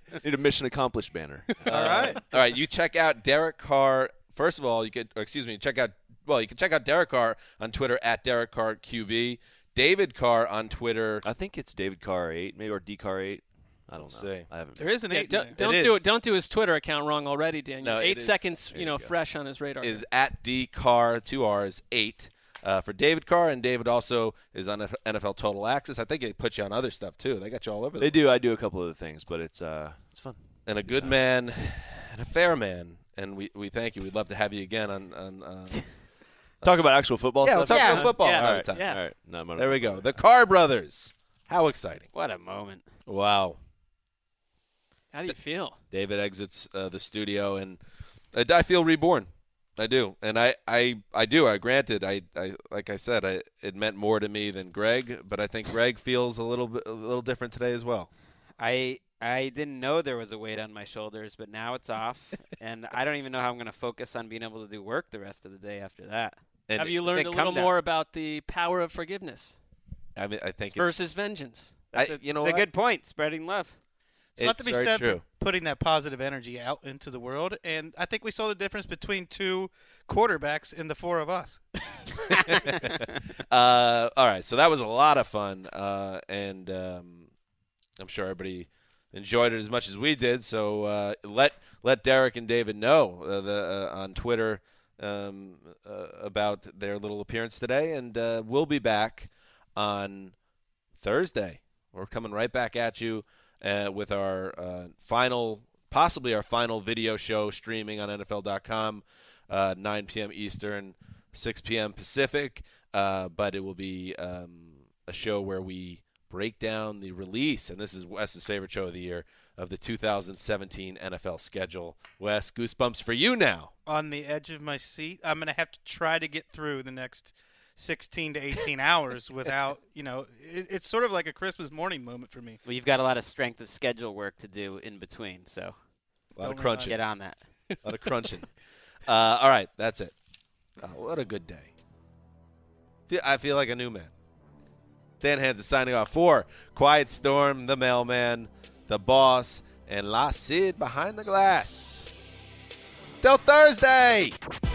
Need a mission accomplished banner. All right. You check out Derek Carr. First of all, you can check out Derek Carr on Twitter at Derek Carr QB. David Carr on Twitter. I think it's David Carr 8, maybe, or D Carr 8. I don't know. I haven't. There is an 8. Don't do his Twitter account wrong already, Daniel. No, 8 seconds, fresh on his radar. Is at D Carr 2 R's 8 for David Carr, and David also is on NFL Total Access. I think it puts you on other stuff too. They got you all over. They do. I do a couple of things, but it's fun. And a good man, and a fair man, and we thank you. We'd love to have you again on. Talk about actual football Yeah, stuff? we'll talk about football All another time. All right. No, There we go. The Carr brothers. How exciting. What a moment. Wow. How do you feel? David exits the studio, and I feel reborn. I do. And I do. Granted, like I said, it meant more to me than Greg, but I think Greg feels a little different today as well. I didn't know there was a weight on my shoulders, but now it's off, and I don't even know how I'm going to focus on being able to do work the rest of the day after that. Have you learned a little more about the power of forgiveness? I mean, I think versus vengeance. It's a good point. Spreading love. It's a lot to be said for putting that positive energy out into the world, and I think we saw the difference between 2 quarterbacks in the 4 of us. All right, so that was a lot of fun, and I'm sure everybody enjoyed it as much as we did. So let Derek and David know on Twitter about their little appearance today, and we'll be back on Thursday. We're coming right back at you with our possibly our final video show streaming on NFL.com, 9 p.m. Eastern, 6 p.m. Pacific. But it will be a show where we break down the release, and this is Wes's favorite show of the year, of the 2017 NFL schedule. Wes, goosebumps for you now. On the edge of my seat. I'm going to have to try to get through the next 16 to 18 hours without, it's sort of like a Christmas morning moment for me. Well, you've got a lot of strength of schedule work to do in between, so a lot of crunching. Get on that. A lot of crunching. All right, that's it. Oh, what a good day. I feel like a new man. Dan Hanzus signing off for Quiet Storm, the mailman, the boss, and La Cid behind the glass. Till Thursday!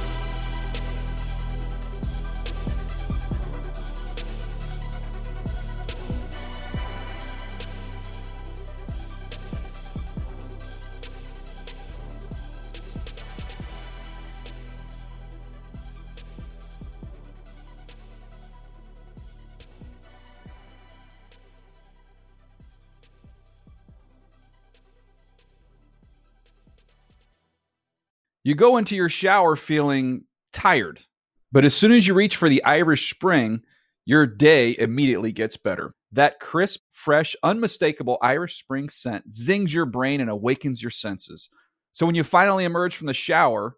You go into your shower feeling tired, but as soon as you reach for the Irish Spring, your day immediately gets better. That crisp, fresh, unmistakable Irish Spring scent zings your brain and awakens your senses. So when you finally emerge from the shower,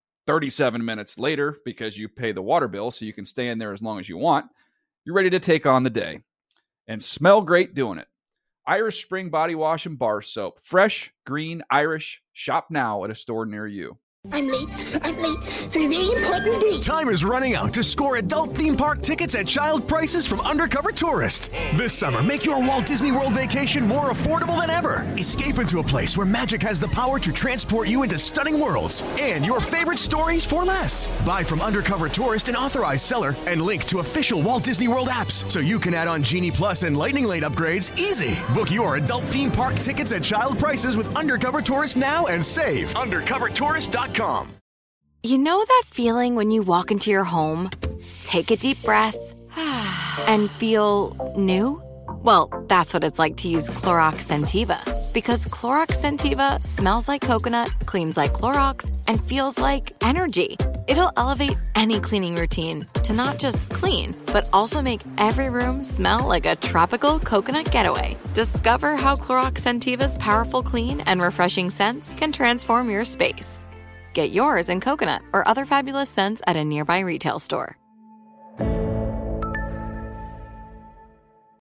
37 minutes later, because you pay the water bill so you can stay in there as long as you want, you're ready to take on the day. And smell great doing it. Irish Spring Body Wash and Bar Soap. Fresh, green, Irish. Shop now at a store near you. I'm late for a very important date. Time is running out to score adult theme park tickets at child prices from Undercover Tourist. This summer, make your Walt Disney World vacation more affordable than ever. Escape into a place where magic has the power to transport you into stunning worlds and your favorite stories for less. Buy from Undercover Tourist, an authorized seller, and link to official Walt Disney World apps so you can add on Genie Plus and Lightning Lane upgrades easy. Book your adult theme park tickets at child prices with Undercover Tourist now and save. UndercoverTourist.com. You know that feeling when you walk into your home, take a deep breath, and feel new? Well, that's what it's like to use Clorox Scentiva. Because Clorox Scentiva smells like coconut, cleans like Clorox, and feels like energy. It'll elevate any cleaning routine to not just clean, but also make every room smell like a tropical coconut getaway. Discover how Clorox Scentiva's powerful clean and refreshing scents can transform your space. Get yours in coconut or other fabulous scents at a nearby retail store.